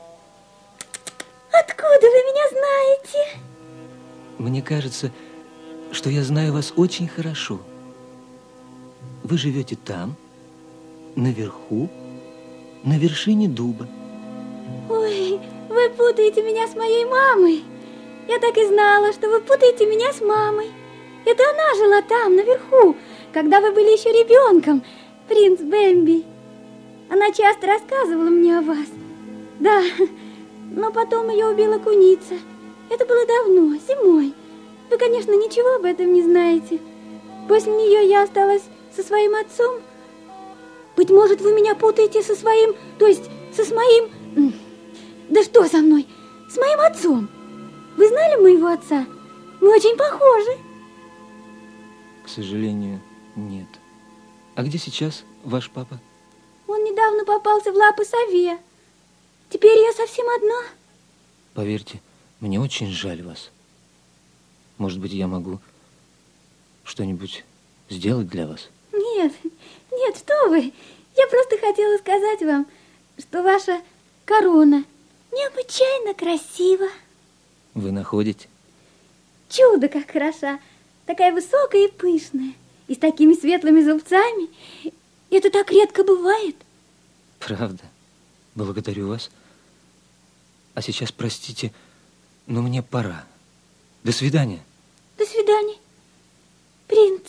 откуда вы меня знаете? Мне кажется, что я знаю вас очень хорошо. Вы живете там, наверху, на вершине дуба. Ой, вы путаете меня с моей мамой. Я так и знала, что вы путаете меня с мамой. Это она жила там, наверху, когда вы были еще ребенком, принц Бэмби. Она часто рассказывала мне о вас. Да, но потом ее убила куница. Это было давно, зимой. Вы, конечно, ничего об этом не знаете. После нее я осталась со своим отцом. Быть может, вы меня путаете со своим, то есть со моим... Да что со мной? С моим отцом. Вы знали моего отца? Мы очень похожи. К сожалению, нет. А где сейчас ваш папа? Он недавно попался в лапы сове. Теперь я совсем одна. Поверьте, мне очень жаль вас. Может быть, я могу что-нибудь сделать для вас? Нет, нет, что вы. Я просто хотела сказать вам, что ваша корона необычайно красива. Вы находите? Чудо, как хороша. Такая высокая и пышная. И с такими светлыми зубцами. Это так редко бывает. Правда? Благодарю вас. А сейчас, простите, но мне пора. До свидания. До свидания, принц.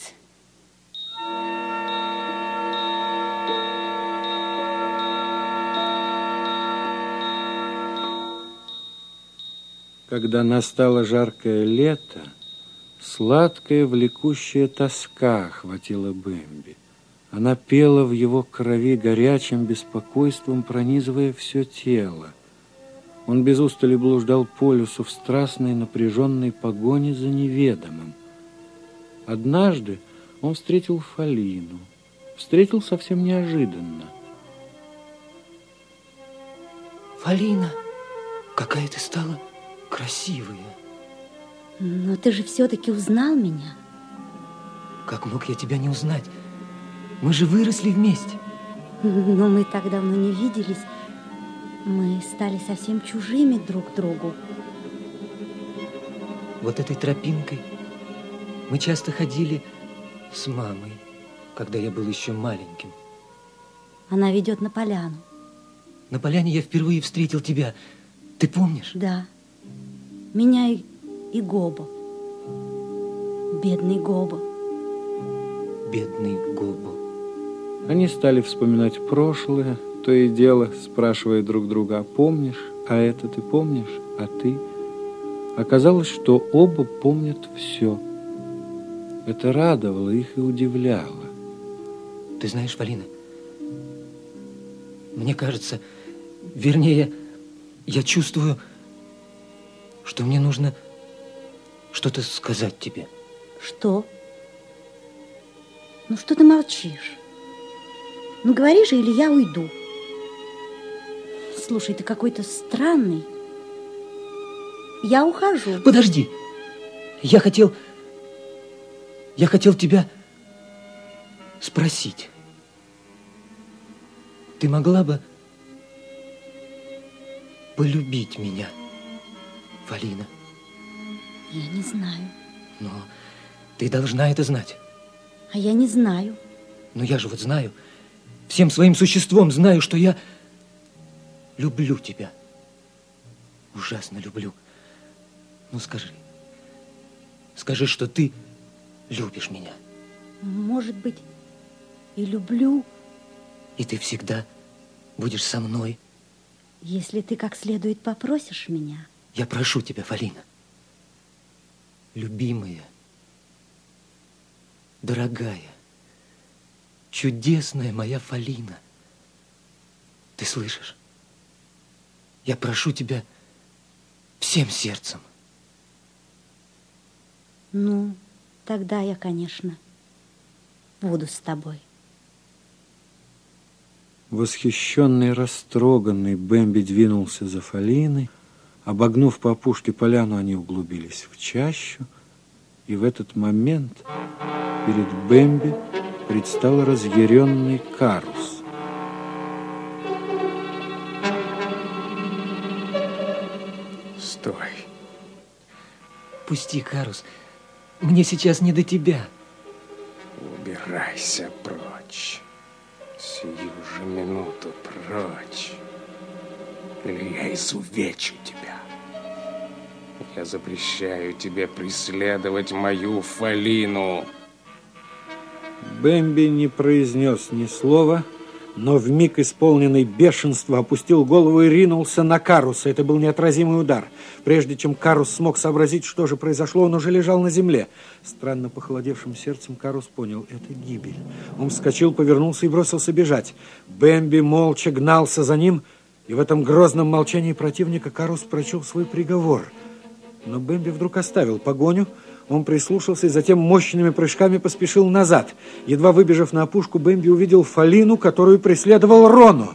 Когда настало жаркое лето, сладкая влекущая тоска охватила Бэмби. Она пела в его крови горячим беспокойством, пронизывая все тело. Он без устали блуждал по лесу в страстной напряженной погоне за неведомым. Однажды он встретил Фалину. Встретил совсем неожиданно. Фалина, какая ты стала красивая. Но ты же все-таки узнал меня. Как мог я тебя не узнать? Мы же выросли вместе. Но мы так давно не виделись. Мы стали совсем чужими друг другу. Вот этой тропинкой мы часто ходили с мамой, когда я был еще маленьким. Она ведет на поляну. На поляне я впервые встретил тебя. Ты помнишь? Да. Меня и Гобо. Бедный Гобо. Бедный Гобо. Они стали вспоминать прошлое, то и дело, спрашивая друг друга: а помнишь? А это ты помнишь? А ты? Оказалось, что оба помнят все. Это радовало их и удивляло. Ты знаешь, Фалина, мне кажется, вернее, я чувствую, что мне нужно что-то сказать тебе. Что? Ну, что ты молчишь? Ну, говори же, или я уйду. Слушай, ты какой-то странный. Я ухожу. Подожди. Я хотел тебя спросить. Ты могла бы полюбить меня, Фалина? Я не знаю. Но ты должна это знать. А я не знаю. Но я же вот знаю, всем своим существом знаю, что я люблю тебя. Ужасно люблю. Ну, скажи, что ты любишь меня. Может быть, и люблю. И ты всегда будешь со мной Если ты как следует попросишь меня. Я прошу тебя, Фалина. Любимая, дорогая, чудесная моя Фалина. Ты слышишь? Я прошу тебя всем сердцем. Ну, тогда я, конечно, буду с тобой. Восхищенный, растроганный, Бэмби двинулся за Фалиной. Обогнув по опушке поляну, они углубились в чащу. И в этот момент перед Бэмби предстал разъяренный Карус. Стой. Пусти, Карус. Мне сейчас не до тебя. Убирайся прочь. Сию же минуту прочь. Или я изувечу тебя. Я запрещаю тебе преследовать мою Фалину. Бэмби не произнес ни слова, но вмиг исполненный бешенства опустил голову и ринулся на Каруса. Это был неотразимый удар. Прежде чем Карус смог сообразить, что же произошло, он уже лежал на земле. Странно похолодевшим сердцем Карус понял — это гибель. Он вскочил, повернулся и бросился бежать. Бэмби молча гнался за ним, и в этом грозном молчании противника Карус прочел свой приговор. Но Бэмби вдруг оставил погоню. Он прислушался и затем мощными прыжками поспешил назад. Едва выбежав на опушку, Бэмби увидел Фалину, которую преследовал Рону.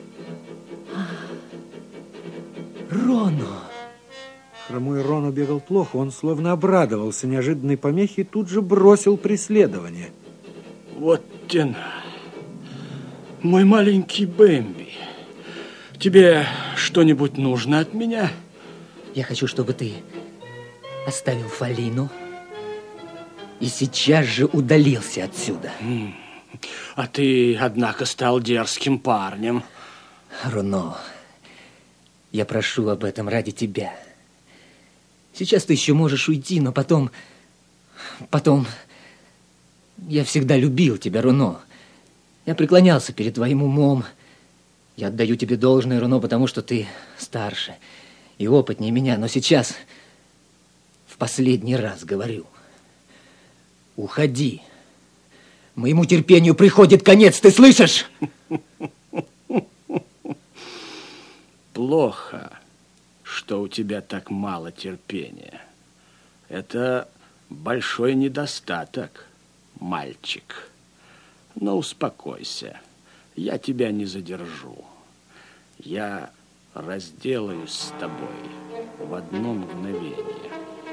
Роно! Хромой Роно бегал плохо. Он словно обрадовался неожиданной помехе и тут же бросил преследование. Вот тена. Мой маленький Бэмби. Тебе что-нибудь нужно от меня? Я хочу, чтобы ты оставил Фалину и сейчас же удалился отсюда. А ты, однако, стал дерзким парнем. Роно, я прошу об этом ради тебя. Сейчас ты еще можешь уйти, но потом... Я всегда любил тебя, Роно. Я преклонялся перед твоим умом. Я отдаю тебе должное, Роно, потому что ты старше и опытнее меня. Но сейчас, в последний раз говорю, уходи. Моему терпению приходит конец, ты слышишь? Плохо, что у тебя так мало терпения. Это большой недостаток, мальчик. Но успокойся, я тебя не задержу. Я разделаюсь с тобой в одно мгновение.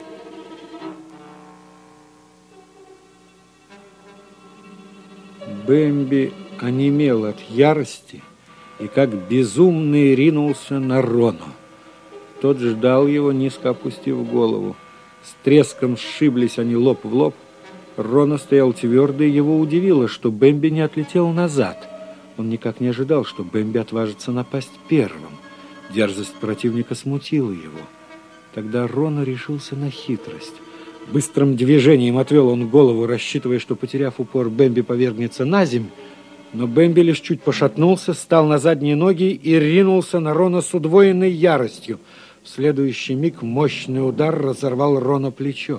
Бэмби онемел от ярости и как безумный ринулся на Рону. Тот ждал его, низко опустив голову. С треском сшиблись они лоб в лоб. Роно стоял твердо, и его удивило, что Бэмби не отлетел назад. Он никак не ожидал, что Бэмби отважится напасть первым. Дерзость противника смутила его. Тогда Роно решился на хитрость. Быстрым движением отвел он голову, рассчитывая, что, потеряв упор, Бэмби повергнется на земь. Но Бэмби лишь чуть пошатнулся, встал на задние ноги и ринулся на Роно с удвоенной яростью. В следующий миг мощный удар разорвал Роно плечо.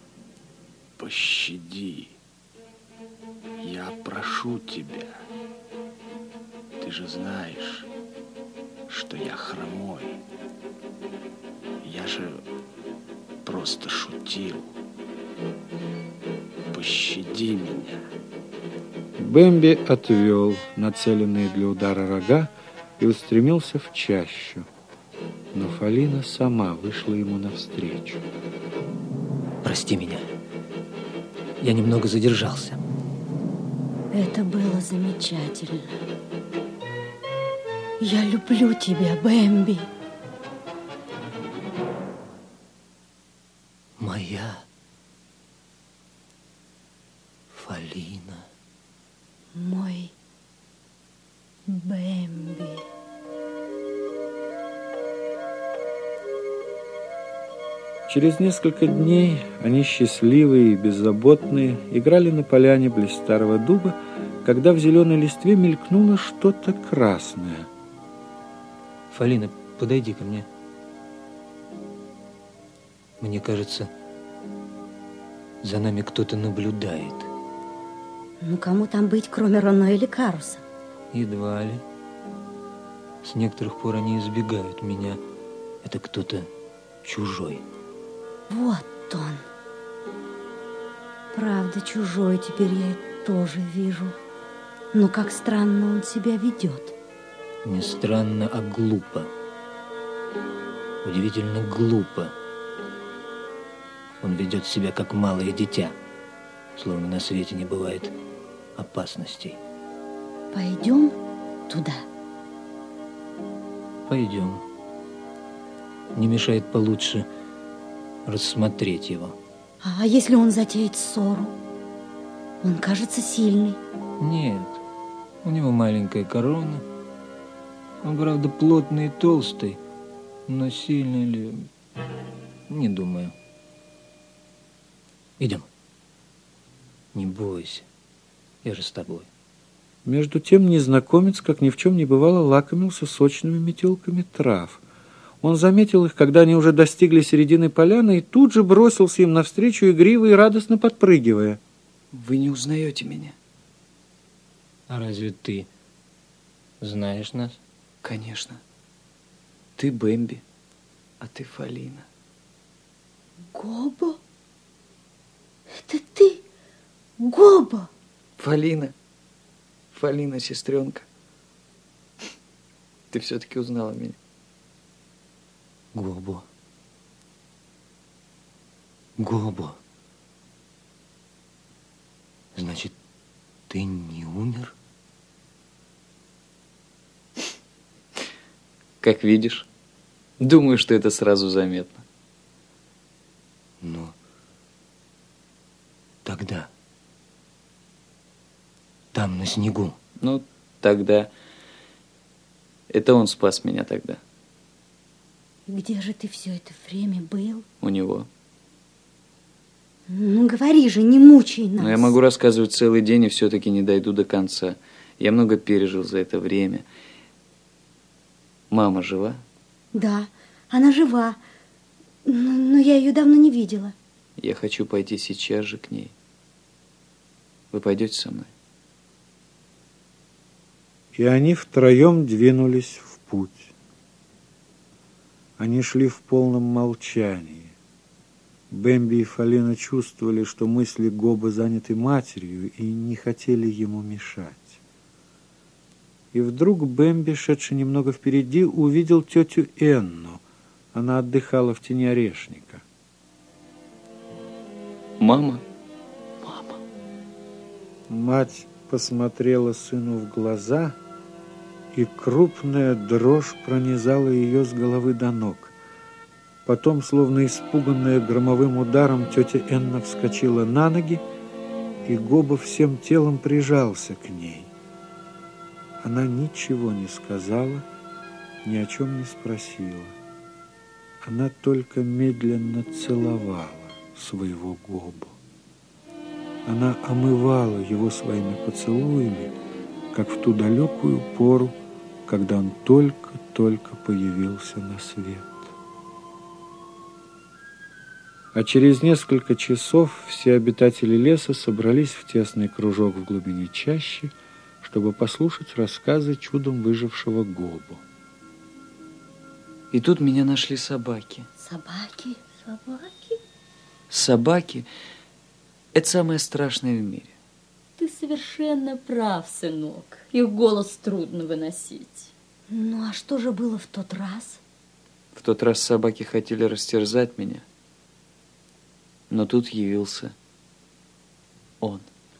Пощади. Я прошу тебя. Ты же знаешь, что я хромой. Я же просто шутил. Пощади меня. Бэмби отвел нацеленные для удара рога и устремился в чащу. Но Фалина сама вышла ему навстречу. Прости меня. Я немного задержался. Это было замечательно. Я люблю тебя, Бэмби. Моя Фалина. Мой Бэмби. Через несколько дней они, счастливые и беззаботные, играли на поляне близ старого дуба, когда в зеленой листве мелькнуло что-то красное. Фалина, подойди ко мне. Мне кажется, за нами кто-то наблюдает. Ну, кому там быть, кроме Роно или Каруса? Едва ли. С некоторых пор они избегают меня. Это кто-то чужой. Вот он. Правда, чужой, теперь я тоже вижу. Но как странно он себя ведет. Не странно, а глупо. Удивительно глупо. Он ведет себя как малое дитя, словно на свете не бывает опасностей. Пойдем туда. Пойдем. Не мешает получше рассмотреть его. А если он затеет ссору? Он кажется сильный. Нет, у него маленькая корона. Он, правда, плотный и толстый, но сильный ли, не думаю. Идем. Не бойся, я же с тобой. Между тем незнакомец, как ни в чем не бывало, лакомился сочными метелками трав. Он заметил их, когда они уже достигли середины поляны, и тут же бросился им навстречу, игриво и радостно подпрыгивая. Вы не узнаете меня? А разве ты знаешь нас? Конечно. Ты Бэмби, а ты Фалина. Гобо? Это ты, Гобо? Фалина. Фалина, сестренка. Ты все-таки узнала меня. Гобо. Гобо. Значит, ты не умер? Как видишь. Думаю, что это сразу заметно. Но тогда, там, на снегу. Ну, тогда... Это он спас меня тогда. Где же ты все это время был? У него. Ну, говори же, не мучай нас. Но я могу рассказывать целый день и все-таки не дойду до конца. Я много пережил за это время. Мама жива? Да, она жива, но я ее давно не видела. Я хочу пойти сейчас же к ней. Вы пойдете со мной? И они втроем двинулись в путь. Они шли в полном молчании. Бэмби и Фалина чувствовали, что мысли Гобо заняты матерью, и не хотели ему мешать. И вдруг Бэмби, шедший немного впереди, увидел тетю Энну. Она отдыхала в тени орешника. Мама? Мать посмотрела сыну в глаза, и крупная дрожь пронизала ее с головы до ног. Потом, словно испуганная громовым ударом, тетя Энна вскочила на ноги, и Гобо всем телом прижался к ней. Она ничего не сказала, ни о чем не спросила. Она только медленно целовала своего Гобо. Она омывала его своими поцелуями, как в ту далекую пору, когда он только-только появился на свет. А через несколько часов все обитатели леса собрались в тесный кружок в глубине чащи, чтобы послушать рассказы чудом выжившего Гобо. И тут меня нашли собаки. Собаки? Собаки? Собаки – это самое страшное в мире. Ты совершенно прав, сынок. Их голос трудно выносить. Ну, а что же было в тот раз? В тот раз собаки хотели растерзать меня. Но тут явился он.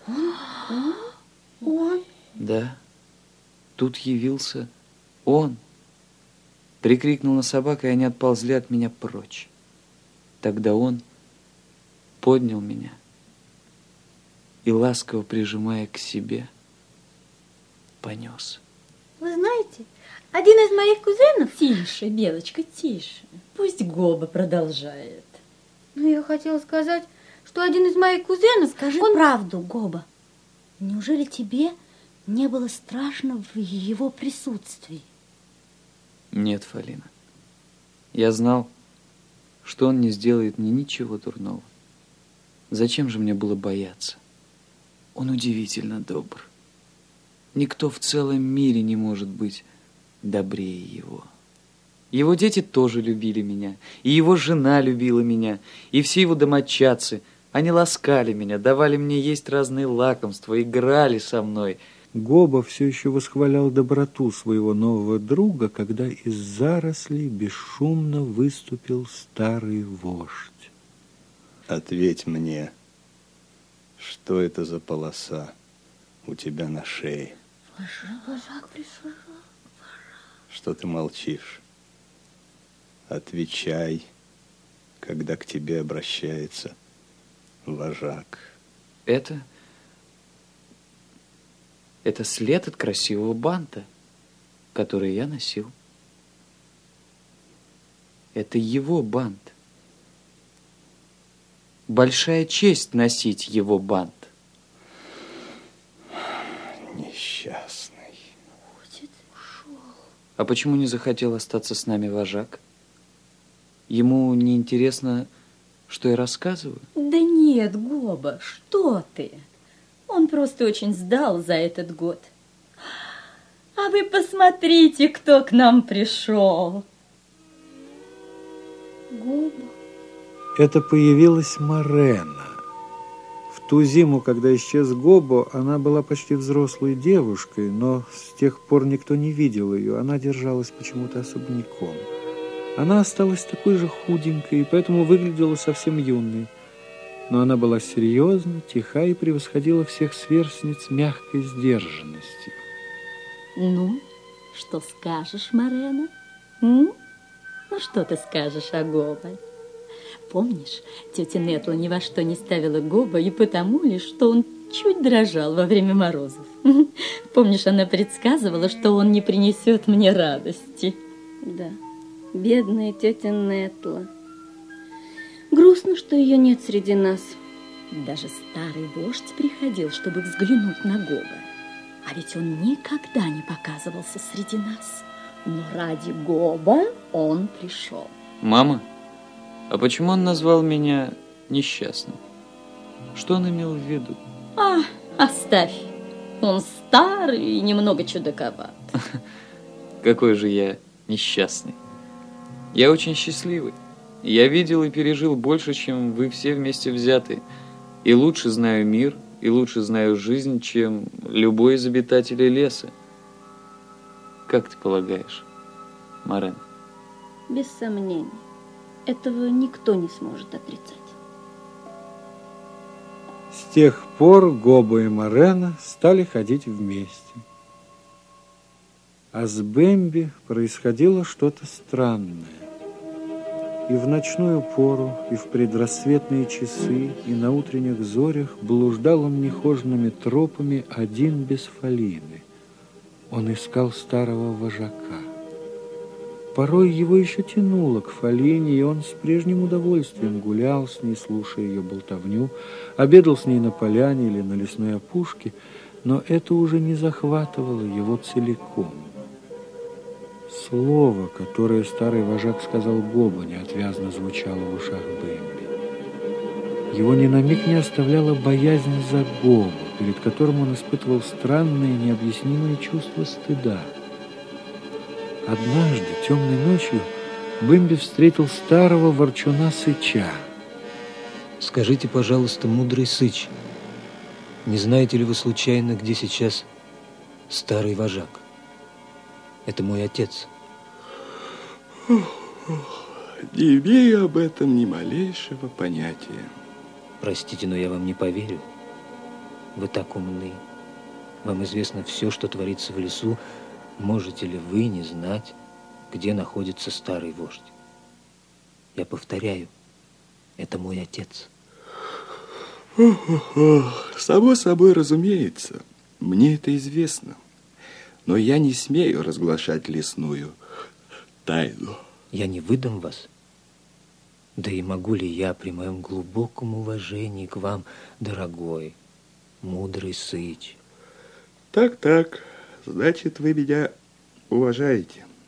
Он? Да, тут явился он. Прикрикнул на собак, и они отползли от меня прочь. Тогда он поднял меня и, ласково прижимая к себе, понес. Вы знаете, один из моих кузенов... Тише, Белочка, тише. Пусть Гобо продолжает. Ну, я хотела сказать, что один из моих кузенов... Скажи правду, Гобо. Неужели тебе не было страшно в его присутствии? Нет, Фалина. Я знал, что он не сделает мне ничего дурного. Зачем же мне было бояться? Он удивительно добр. Никто в целом мире не может быть добрее его. Его дети тоже любили меня, и его жена любила меня, и все его домочадцы. Они ласкали меня, давали мне есть разные лакомства, играли со мной. Гоба все еще восхвалял доброту своего нового друга, когда из зарослей бесшумно выступил старый вождь. Ответь мне, что это за полоса у тебя на шее? Вожак пришел. Что ты молчишь? Отвечай, когда к тебе обращается вожак. Это след от красивого банта, который я носил. Это его бант. Большая честь носить его бант. Несчастный. А почему не захотел остаться с нами вожак? Ему не интересно, что я рассказываю? Да нет, Гоба, что ты? Он просто очень сдал за этот год. А вы посмотрите, кто к нам пришел. Гоба. Это появилась Морена. В ту зиму, когда исчез Гобо, она была почти взрослой девушкой, но с тех пор никто не видел ее. Она держалась почему-то особняком. Она осталась такой же худенькой, и поэтому выглядела совсем юной. Но она была серьезна, тиха и превосходила всех сверстниц мягкой сдержанностью. Ну, что скажешь, Морена? Ну, что ты скажешь о Гобе? Помнишь, тетя Нетла ни во что не ставила Гоба и потому лишь, что он чуть дрожал во время морозов. Помнишь, она предсказывала, что он не принесет мне радости. Да, бедная тетя Нетла. Грустно, что ее нет среди нас. Даже старый вождь приходил, чтобы взглянуть на Гоба. А ведь он никогда не показывался среди нас. Но ради Гоба он пришел. Мама, а почему он назвал меня несчастным? Что он имел в виду? Оставь. Он старый и немного чудаковат. Какой же я несчастный. Я очень счастливый. Я видел и пережил больше, чем вы все вместе взятые. И лучше знаю мир, и лучше знаю жизнь, чем любой из обитателей леса. Как ты полагаешь, Морен? Без сомнений. Этого никто не сможет отрицать. С тех пор Гоба и Морена стали ходить вместе. А с Бэмби происходило что-то странное. И в ночную пору, и в предрассветные часы, и на утренних зорях блуждал он нехоженными тропами один без Фалины. Он искал старого вожака. Порой его еще тянуло к Фалине, и он с прежним удовольствием гулял с ней, слушая ее болтовню, обедал с ней на поляне или на лесной опушке, но это уже не захватывало его целиком. Слово, которое старый вожак сказал Гоба, неотвязно звучало в ушах Бэмби. Его ни на миг не оставляла боязнь за Гобу, перед которым он испытывал странное необъяснимое чувство стыда. Однажды, темной ночью, Бэмби встретил старого ворчуна Сыча. Скажите, пожалуйста, мудрый Сыч, не знаете ли вы случайно, где сейчас старый вожак? Это мой отец. Не имею об этом ни малейшего понятия. Простите, но я вам не поверю. Вы так умны. Вам известно все, что творится в лесу. Можете ли вы не знать, где находится старый вождь? Я повторяю, это мой отец. Само собой разумеется, мне это известно. Но я не смею разглашать лесную тайну. Я не выдам вас. Да и могу ли я при моем глубоком уважении к вам, дорогой, мудрый Сыч? Так, значит, вы меня уважаете.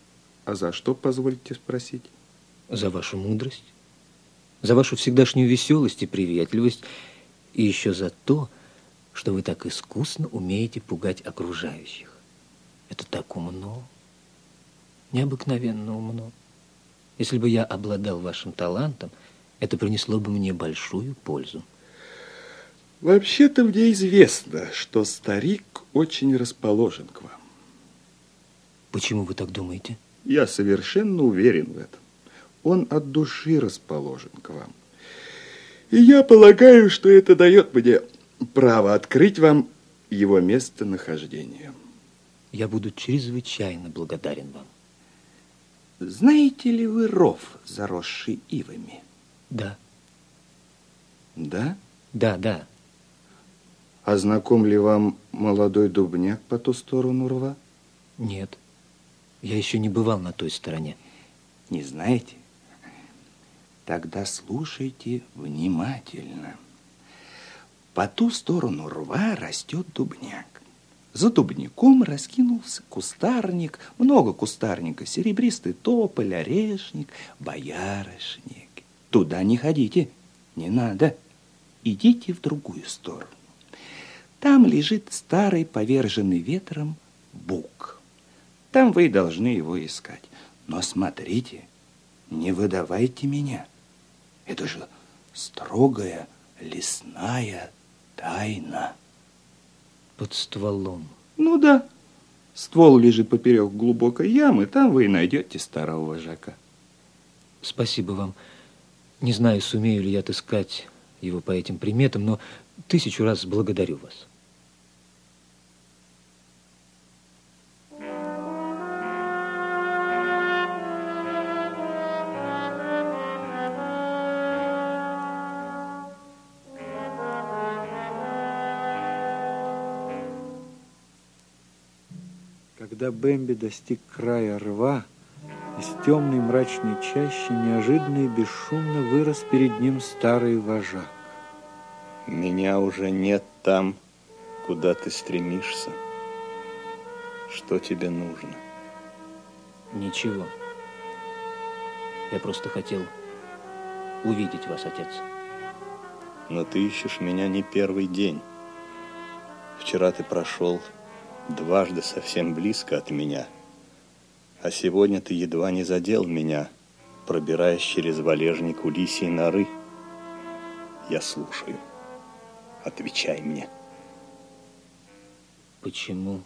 А за что, позвольте спросить? За вашу мудрость, за вашу всегдашнюю веселость и приветливость, и еще за то, что вы так искусно умеете пугать окружающих. Это так умно, необыкновенно умно. Если бы я обладал вашим талантом, это принесло бы мне большую пользу. Вообще-то мне известно, что старик очень расположен к вам. Почему вы так думаете? Я совершенно уверен в этом. Он от души расположен к вам. И я полагаю, что это дает мне право открыть вам его местонахождение. Я буду чрезвычайно благодарен вам. Знаете ли вы ров, заросший ивами? Да. Да? Да. А знаком ли вам молодой дубняк по ту сторону рва? Нет. Я еще не бывал на той стороне. Не знаете? Тогда слушайте внимательно. По ту сторону рва растет дубняк. За дубняком раскинулся кустарник, много кустарника, серебристый тополь, орешник, боярышник. Туда не ходите, не надо. Идите в другую сторону. Там лежит старый, поверженный ветром бук. Там вы должны его искать. Но смотрите, не выдавайте меня. Это же строгая лесная тайна. Под стволом. Ну да. Ствол лежит поперек глубокой ямы, там вы и найдете старого вожака. Спасибо вам. Не знаю, сумею ли я отыскать его по этим приметам, но 1000 раз благодарю вас. Когда Бэмби достиг края рва, из темной мрачной чащи неожиданно и бесшумно вырос перед ним старый вожак. Меня уже нет там, куда ты стремишься. Что тебе нужно? Ничего. Я просто хотел увидеть вас, отец. Но ты ищешь меня не первый день. Вчера ты прошел дважды совсем близко от меня, а сегодня ты едва не задел меня, пробираясь через валежник у лисьей норы. Я слушаю. Отвечай мне. Почему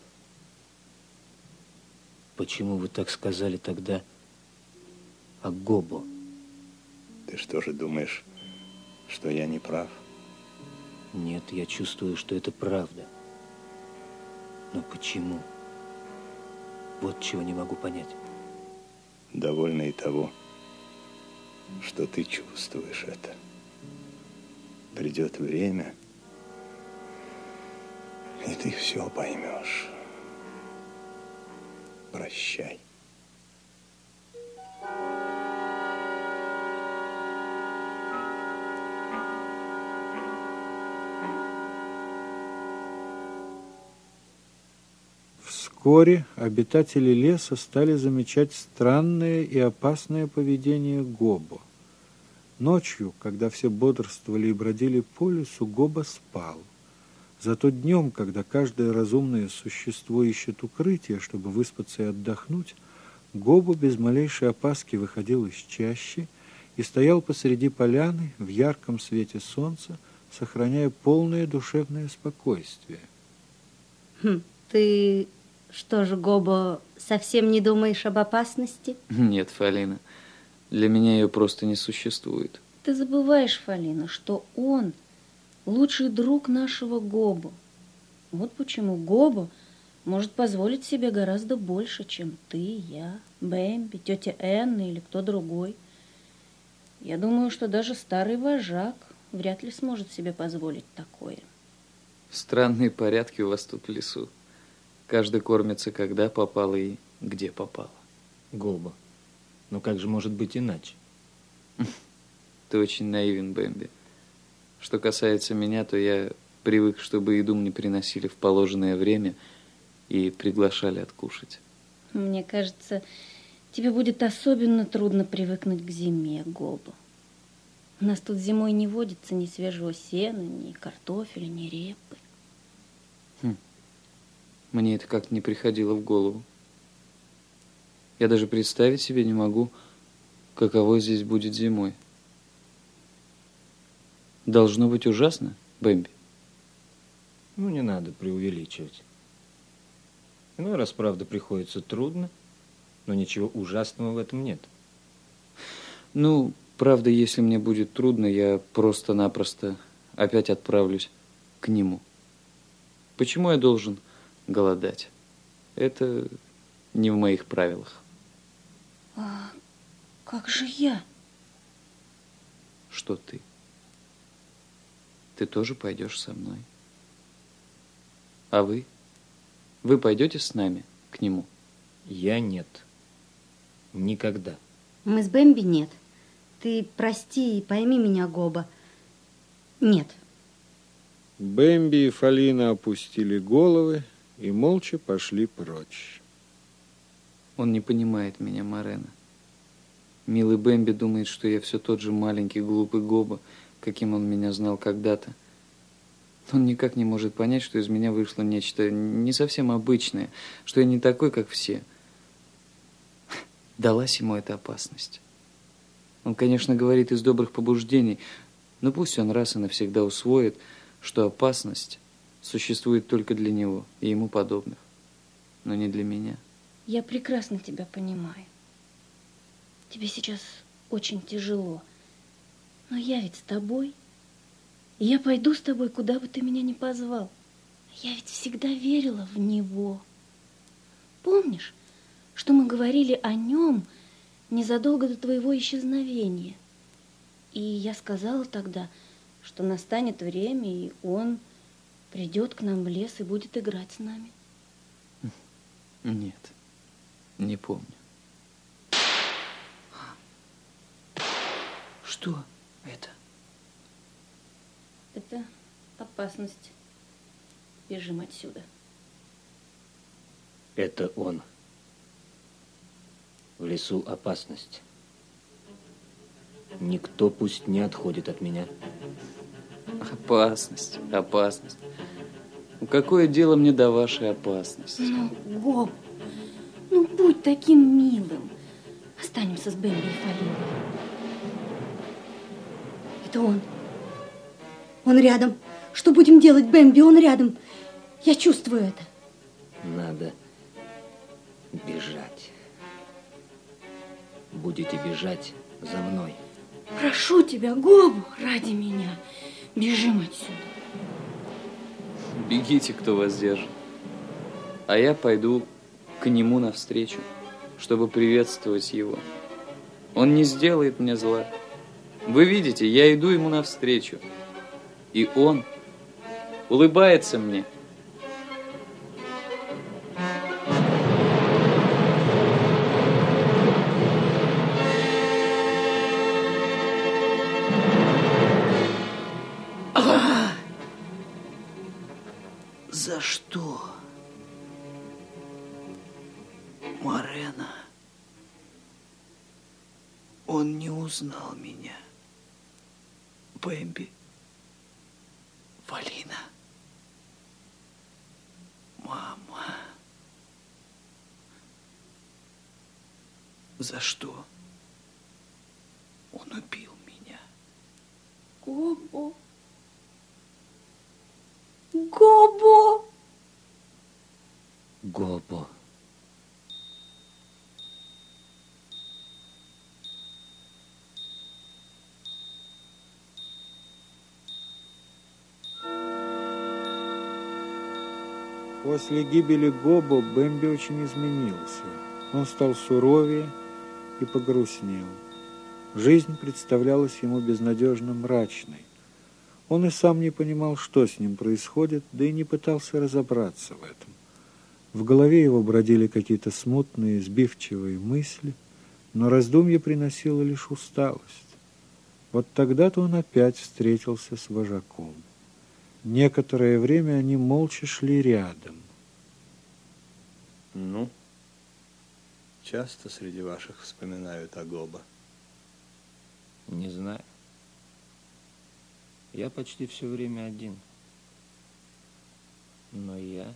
вы так сказали тогда о Гобо? Ты что же думаешь, что я не прав? Нет, я чувствую, что это правда. Но почему? Вот чего не могу понять. Довольно и того, что ты чувствуешь это. Придет время, и ты все поймешь. Прощай. Вскоре обитатели леса стали замечать странное и опасное поведение Гобо. Ночью, когда все бодрствовали и бродили по лесу, Гобо спал. Зато днем, когда каждое разумное существо ищет укрытие, чтобы выспаться и отдохнуть, Гобо без малейшей опаски выходил из чащи и стоял посреди поляны в ярком свете солнца, сохраняя полное душевное спокойствие. Ты что же, Гобо, совсем не думаешь об опасности? Нет, Фалина, для меня ее просто не существует. Ты забываешь, Фалина, что он лучший друг нашего Гобо. Вот почему Гобо может позволить себе гораздо больше, чем ты, я, Бэмби, тетя Энна или кто другой. Я думаю, что даже старый вожак вряд ли сможет себе позволить такое. Странные порядки у вас тут в лесу. Каждый кормится, когда попало и где попало. Гобо, но как же может быть иначе? Ты очень наивен, Бэмби. Что касается меня, то я привык, чтобы еду мне приносили в положенное время и приглашали откушать. Мне кажется, тебе будет особенно трудно привыкнуть к зиме, Гоба. У нас тут зимой не водится ни свежего сена, ни картофеля, ни репы. Мне это как-то не приходило в голову. Я даже представить себе не могу, каково здесь будет зимой. Должно быть ужасно, Бэмби? Ну, не надо преувеличивать. Иной раз, правда, приходится трудно, но ничего ужасного в этом нет. Ну, правда, если мне будет трудно, я просто-напросто опять отправлюсь к нему. Почему я должен голодать? Это не в моих правилах. А как же я? Что ты? Ты тоже пойдешь со мной. А вы? Вы пойдете с нами к нему? Я нет. Никогда. Мы с Бэмби нет. Ты прости и пойми меня, Гоба. Нет. Бэмби и Фалина опустили головы и молча пошли прочь. Он не понимает меня, Морена. Милый Бэмби думает, что я все тот же маленький глупый Гоба, каким он меня знал когда-то. Он никак не может понять, что из меня вышло нечто не совсем обычное, что я не такой, как все. Далась ему эта опасность. Он, конечно, говорит из добрых побуждений, но пусть он раз и навсегда усвоит, что опасность существует только для него и ему подобных, но не для меня. Я прекрасно тебя понимаю. Тебе сейчас очень тяжело. Но я ведь с тобой. И я пойду с тобой, куда бы ты меня ни позвал. Я ведь всегда верила в него. Помнишь, что мы говорили о нем незадолго до твоего исчезновения? И я сказала тогда, что настанет время, и он придет к нам в лес и будет играть с нами. Нет, не помню. Что это? Это опасность. Бежим отсюда. Это он. В лесу опасность. Никто пусть не отходит от меня. Опасность, опасность. Ну, какое дело мне до вашей опасности? Ну, Гоб, ну будь таким милым. Останемся с Бэмби и Фалиной. Это он. Он рядом. Что будем делать, Бэмби? Он рядом. Я чувствую это. Надо бежать. Будете бежать за мной. Прошу тебя, Гобу, ради меня. Бежим отсюда. Бегите, кто вас держит. А я пойду к нему навстречу, чтобы приветствовать его. Он не сделает мне зла. Вы видите, я иду ему навстречу. И он улыбается мне. За что? Морена. Он не узнал меня. Бэмби. Фалина. Мама. За что? Он убил меня. Гобо. Гобо. Гобо. После гибели Гобо Бэмби очень изменился. Он стал суровее и погрустнел. Жизнь представлялась ему безнадежно мрачной. Он и сам не понимал, что с ним происходит, да и не пытался разобраться в этом. В голове его бродили какие-то смутные, сбивчивые мысли, но раздумье приносило лишь усталость. Вот тогда-то он опять встретился с вожаком. Некоторое время они молча шли рядом. Ну, часто среди ваших вспоминают о Гоба? Не знаю. Я почти все время один. Но я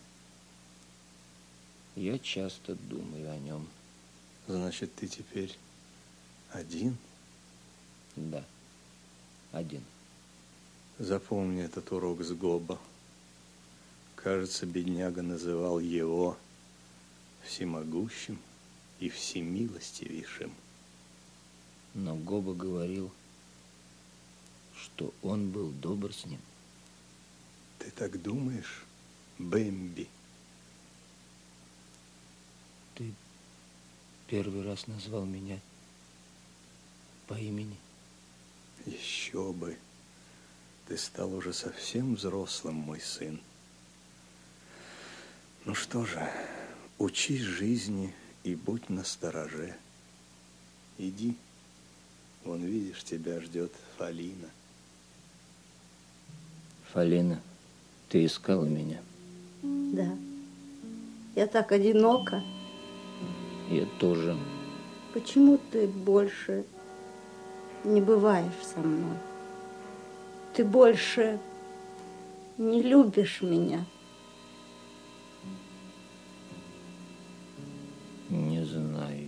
часто думаю о нем. Значит, ты теперь один? Да, один. Запомни этот урок с Гоба. Кажется, бедняга называл его всемогущим и всемилостивейшим. Но Гоба говорил, что он был добр с ним. Ты так думаешь, Бэмби? Ты первый раз назвал меня по имени. Еще бы. Ты стал уже совсем взрослым, мой сын. Ну что же, учись жизни и будь настороже. Иди. Вон, видишь, тебя ждет Фалина. Фалина, ты искала меня? Да. Я так одинока. Я тоже. Почему ты больше не бываешь со мной? Ты больше не любишь меня? Не знаю.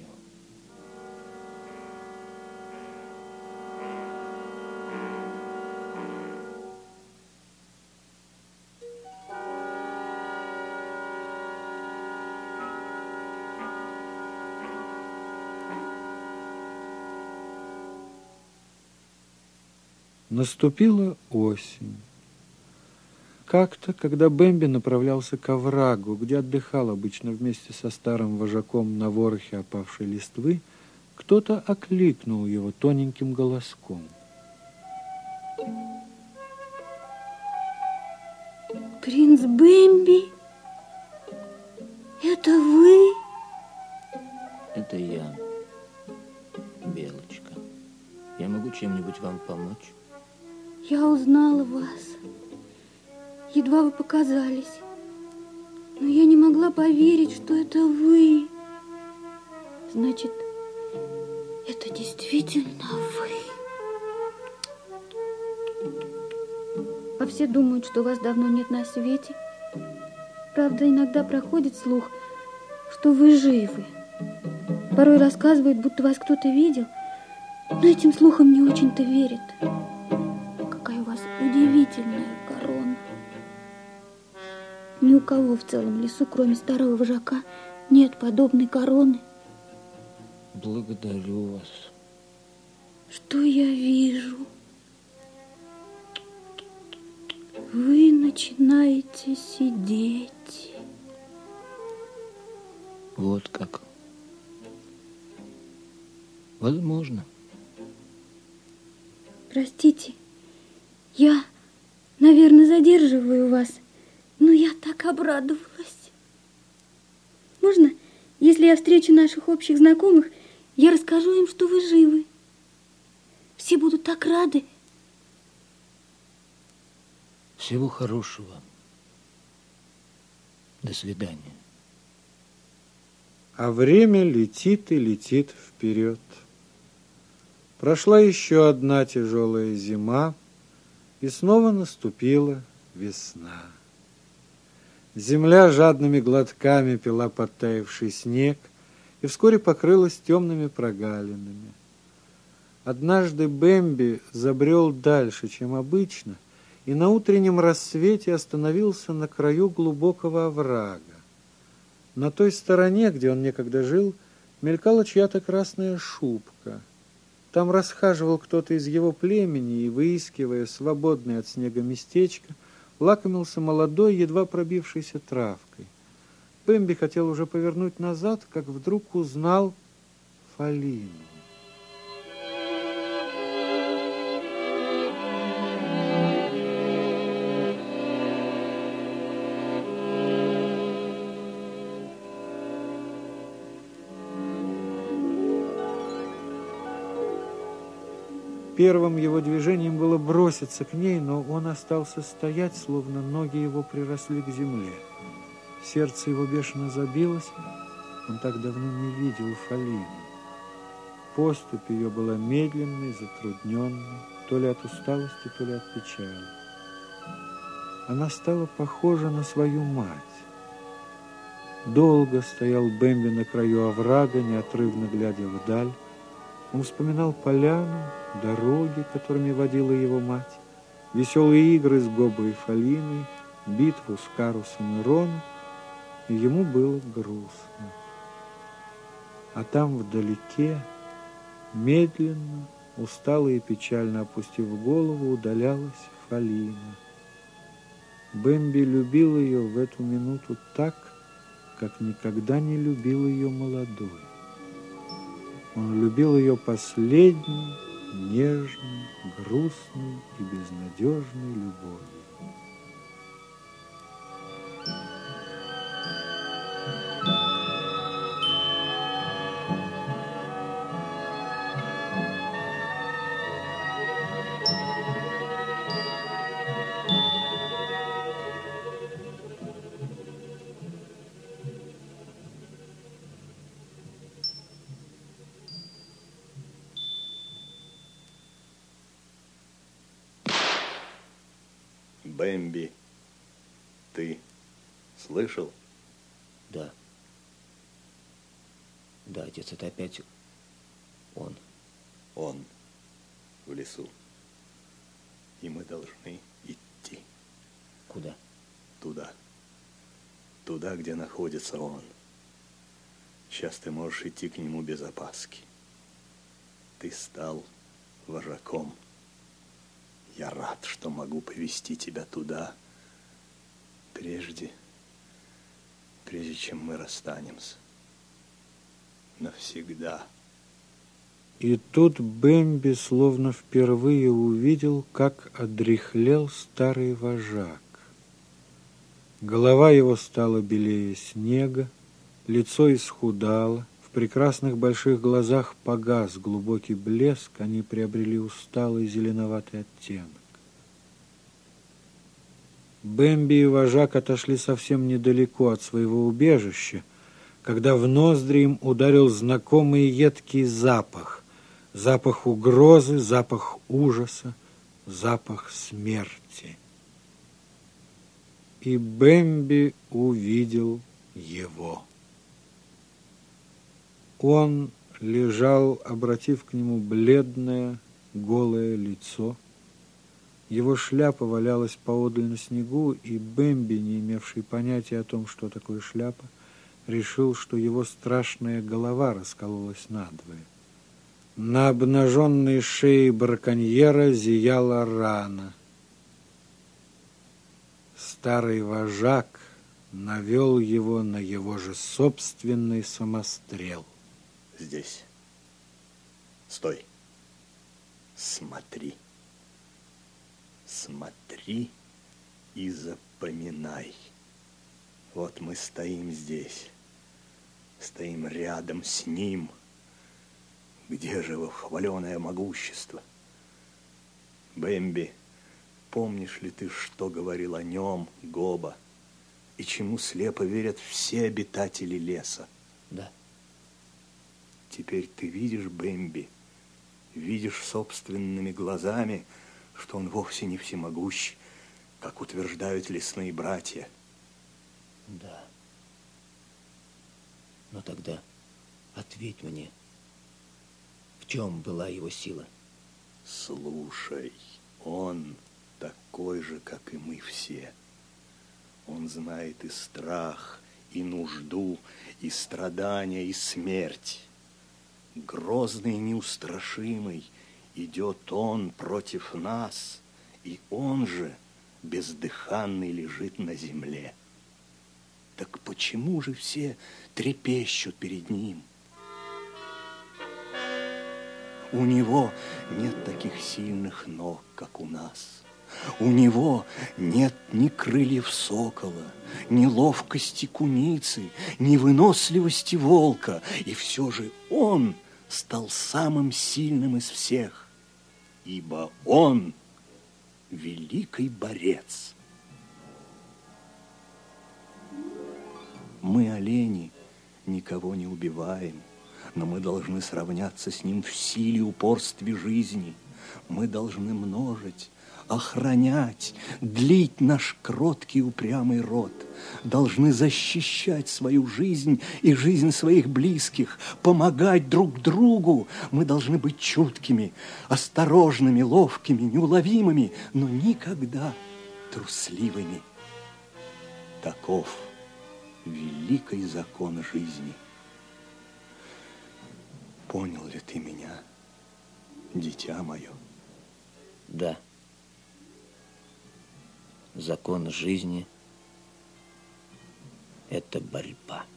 Наступила осень. Как-то, когда Бэмби направлялся к оврагу, где отдыхал обычно вместе со старым вожаком на ворохе опавшей листвы, кто-то окликнул его тоненьким голоском. Принц Бэмби, это вы? Это я, Белочка. Я могу чем-нибудь вам помочь? Я узнала вас. Едва вы показались. Но я не могла поверить, что это вы. Значит, это действительно вы. А все думают, что вас давно нет на свете. Правда, иногда проходит слух, что вы живы. Порой рассказывают, будто вас кто-то видел, но этим слухам не очень-то верят. Какая у вас удивительная корона. Ни у кого в целом лесу, кроме старого вожака, нет подобной короны. Благодарю вас. Что я вижу? Вы начинаете сидеть. Вот как. Возможно. Простите, я, наверное, задерживаю вас, но я так обрадовалась. Можно, если я встречу наших общих знакомых, я расскажу им, что вы живы? Все будут так рады. Всего хорошего. До свидания. А время летит и летит вперед. Прошла еще одна тяжелая зима, и снова наступила весна. Земля жадными глотками пила подтаявший снег и вскоре покрылась темными прогалинами. Однажды Бэмби забрел дальше, чем обычно, и на утреннем рассвете остановился на краю глубокого оврага. На той стороне, где он некогда жил, мелькала чья-то красная шубка. Там расхаживал кто-то из его племени и, выискивая свободное от снега местечко, лакомился молодой, едва пробившейся травкой. Бэмби хотел уже повернуть назад, как вдруг узнал Фалину. Первым его движением было броситься к ней, но он остался стоять, словно ноги его приросли к земле. Сердце его бешено забилось, Он так давно не видел Фалину. Поступь ее была медленной, затрудненной, то ли от усталости, то ли от печали. Она стала похожа на свою мать. Долго стоял Бэмби на краю оврага, неотрывно глядя вдаль. Он вспоминал поляну, дороги, которыми водила его мать, веселые игры с Гобой и Фалиной, битву с Карусом и Роном, и ему было грустно. А там вдалеке, медленно, устало и печально опустив голову, удалялась Фалина. Бэмби любил ее в эту минуту так, как никогда не любил ее молодой. Он любил ее последней, нежной, грустной и безнадежной любовью. Бэмби, ты слышал? Да. Да, отец, это опять он. Он в лесу. И мы должны идти. Куда? Туда. Туда, где находится он. Сейчас ты можешь идти к нему без опаски. Ты стал вожаком. Я рад, что могу повести тебя туда, прежде чем мы расстанемся. Навсегда. И тут Бэмби словно впервые увидел, как одряхлел старый вожак. Голова его стала белее снега, лицо исхудало, в прекрасных больших глазах погас глубокий блеск, они приобрели усталый зеленоватый оттенок. Бэмби и вожак отошли совсем недалеко от своего убежища, когда в ноздри им ударил знакомый едкий запах. Запах угрозы, запах ужаса, запах смерти. И Бэмби увидел его. Он лежал, обратив к нему бледное, голое лицо. Его шляпа валялась поодаль на снегу, и Бэмби, не имевший понятия о том, что такое шляпа, решил, что его страшная голова раскололась надвое. На обнаженной шее браконьера зияла рана. Старый вожак навел его на его же собственный самострел. Здесь. Стой. Смотри. Смотри и запоминай. Вот мы стоим здесь. Стоим рядом с ним. Где же его хваленое могущество? Бэмби, помнишь ли ты, что говорил о нем Гоба? И чему слепо верят все обитатели леса? Да. Теперь ты видишь, Бэмби, видишь собственными глазами, что он вовсе не всемогущ, как утверждают лесные братья. Да. Но тогда ответь мне, в чем была его сила? Слушай, он такой же, как и мы все. Он знает и страх, и нужду, и страдания, и смерть. Грозный и неустрашимый идет он против нас, и он же бездыханный лежит на земле. Так почему же все трепещут перед ним? У него нет таких сильных ног, как у нас. У него нет ни крыльев сокола, ни ловкости куницы, ни выносливости волка. И все же он стал самым сильным из всех, ибо он великий борец. Мы, олени, никого не убиваем, но мы должны сравняться с ним в силе и упорстве жизни. Мы должны множить, охранять, длить наш кроткий упрямый род. Должны защищать свою жизнь и жизнь своих близких, помогать друг другу. Мы должны быть чуткими, осторожными, ловкими, неуловимыми, но никогда трусливыми. Таков великий закон жизни. Понял ли ты меня, дитя мое? Да. Закон жизни – это борьба.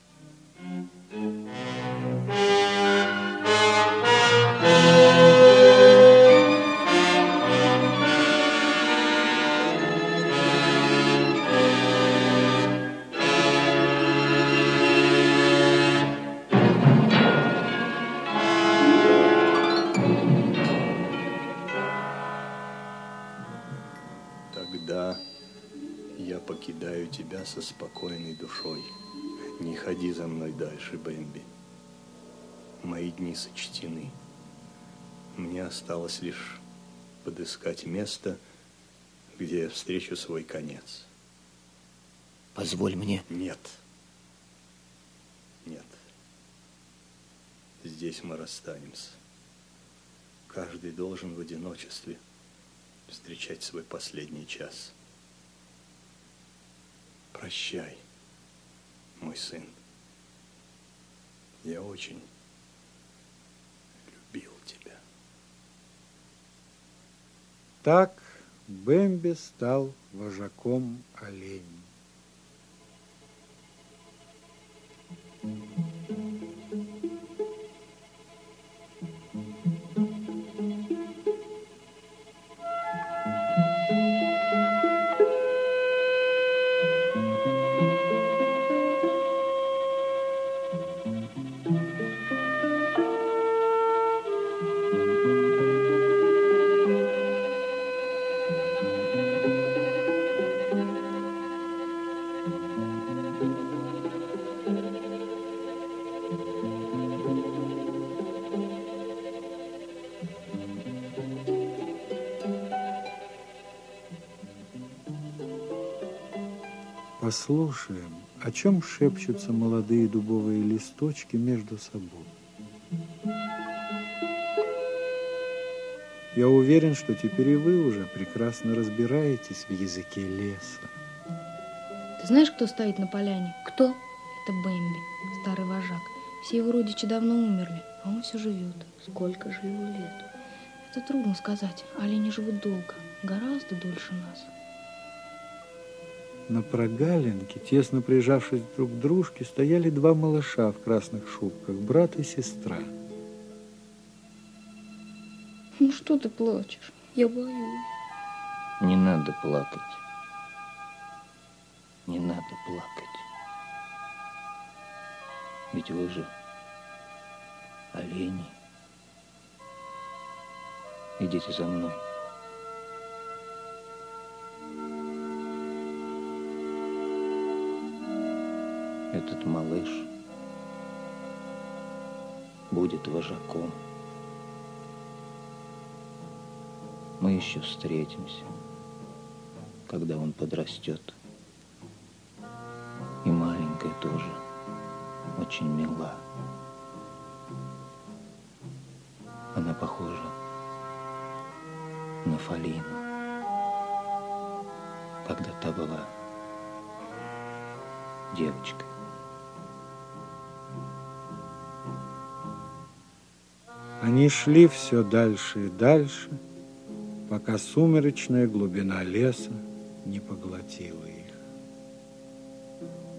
Тогда я покидаю тебя со спокойной душой. Не ходи за мной дальше, Бэмби. Мои дни сочтены. Мне осталось лишь подыскать место, где я встречу свой конец. Позволь мне. Нет. Нет. Здесь мы расстанемся. Каждый должен в одиночестве встречать свой последний час. Прощай, мой сын. Я очень любил тебя. Так Бэмби стал вожаком оленей. Послушаем, о чем шепчутся молодые дубовые листочки между собой. Я уверен, что теперь и вы уже прекрасно разбираетесь в языке леса. Ты знаешь, кто стоит на поляне? Кто? Это Бэмби, старый вожак. Все его родичи давно умерли, а он все живет. Сколько же ему лет? Это трудно сказать. Олени живут долго, гораздо дольше нас. На прогалинке, тесно прижавшись друг к дружке, стояли два малыша в красных шубках, брат и сестра. Ну что ты плачешь? Я боюсь. Не надо плакать. Не надо плакать. Ведь вы же олени. Идите за мной. Этот малыш будет вожаком. Мы еще встретимся, когда он подрастет. И маленькая тоже очень мила. Она похожа на Фалину, когда та была девочкой. Они шли все дальше и дальше, пока сумеречная глубина леса не поглотила их.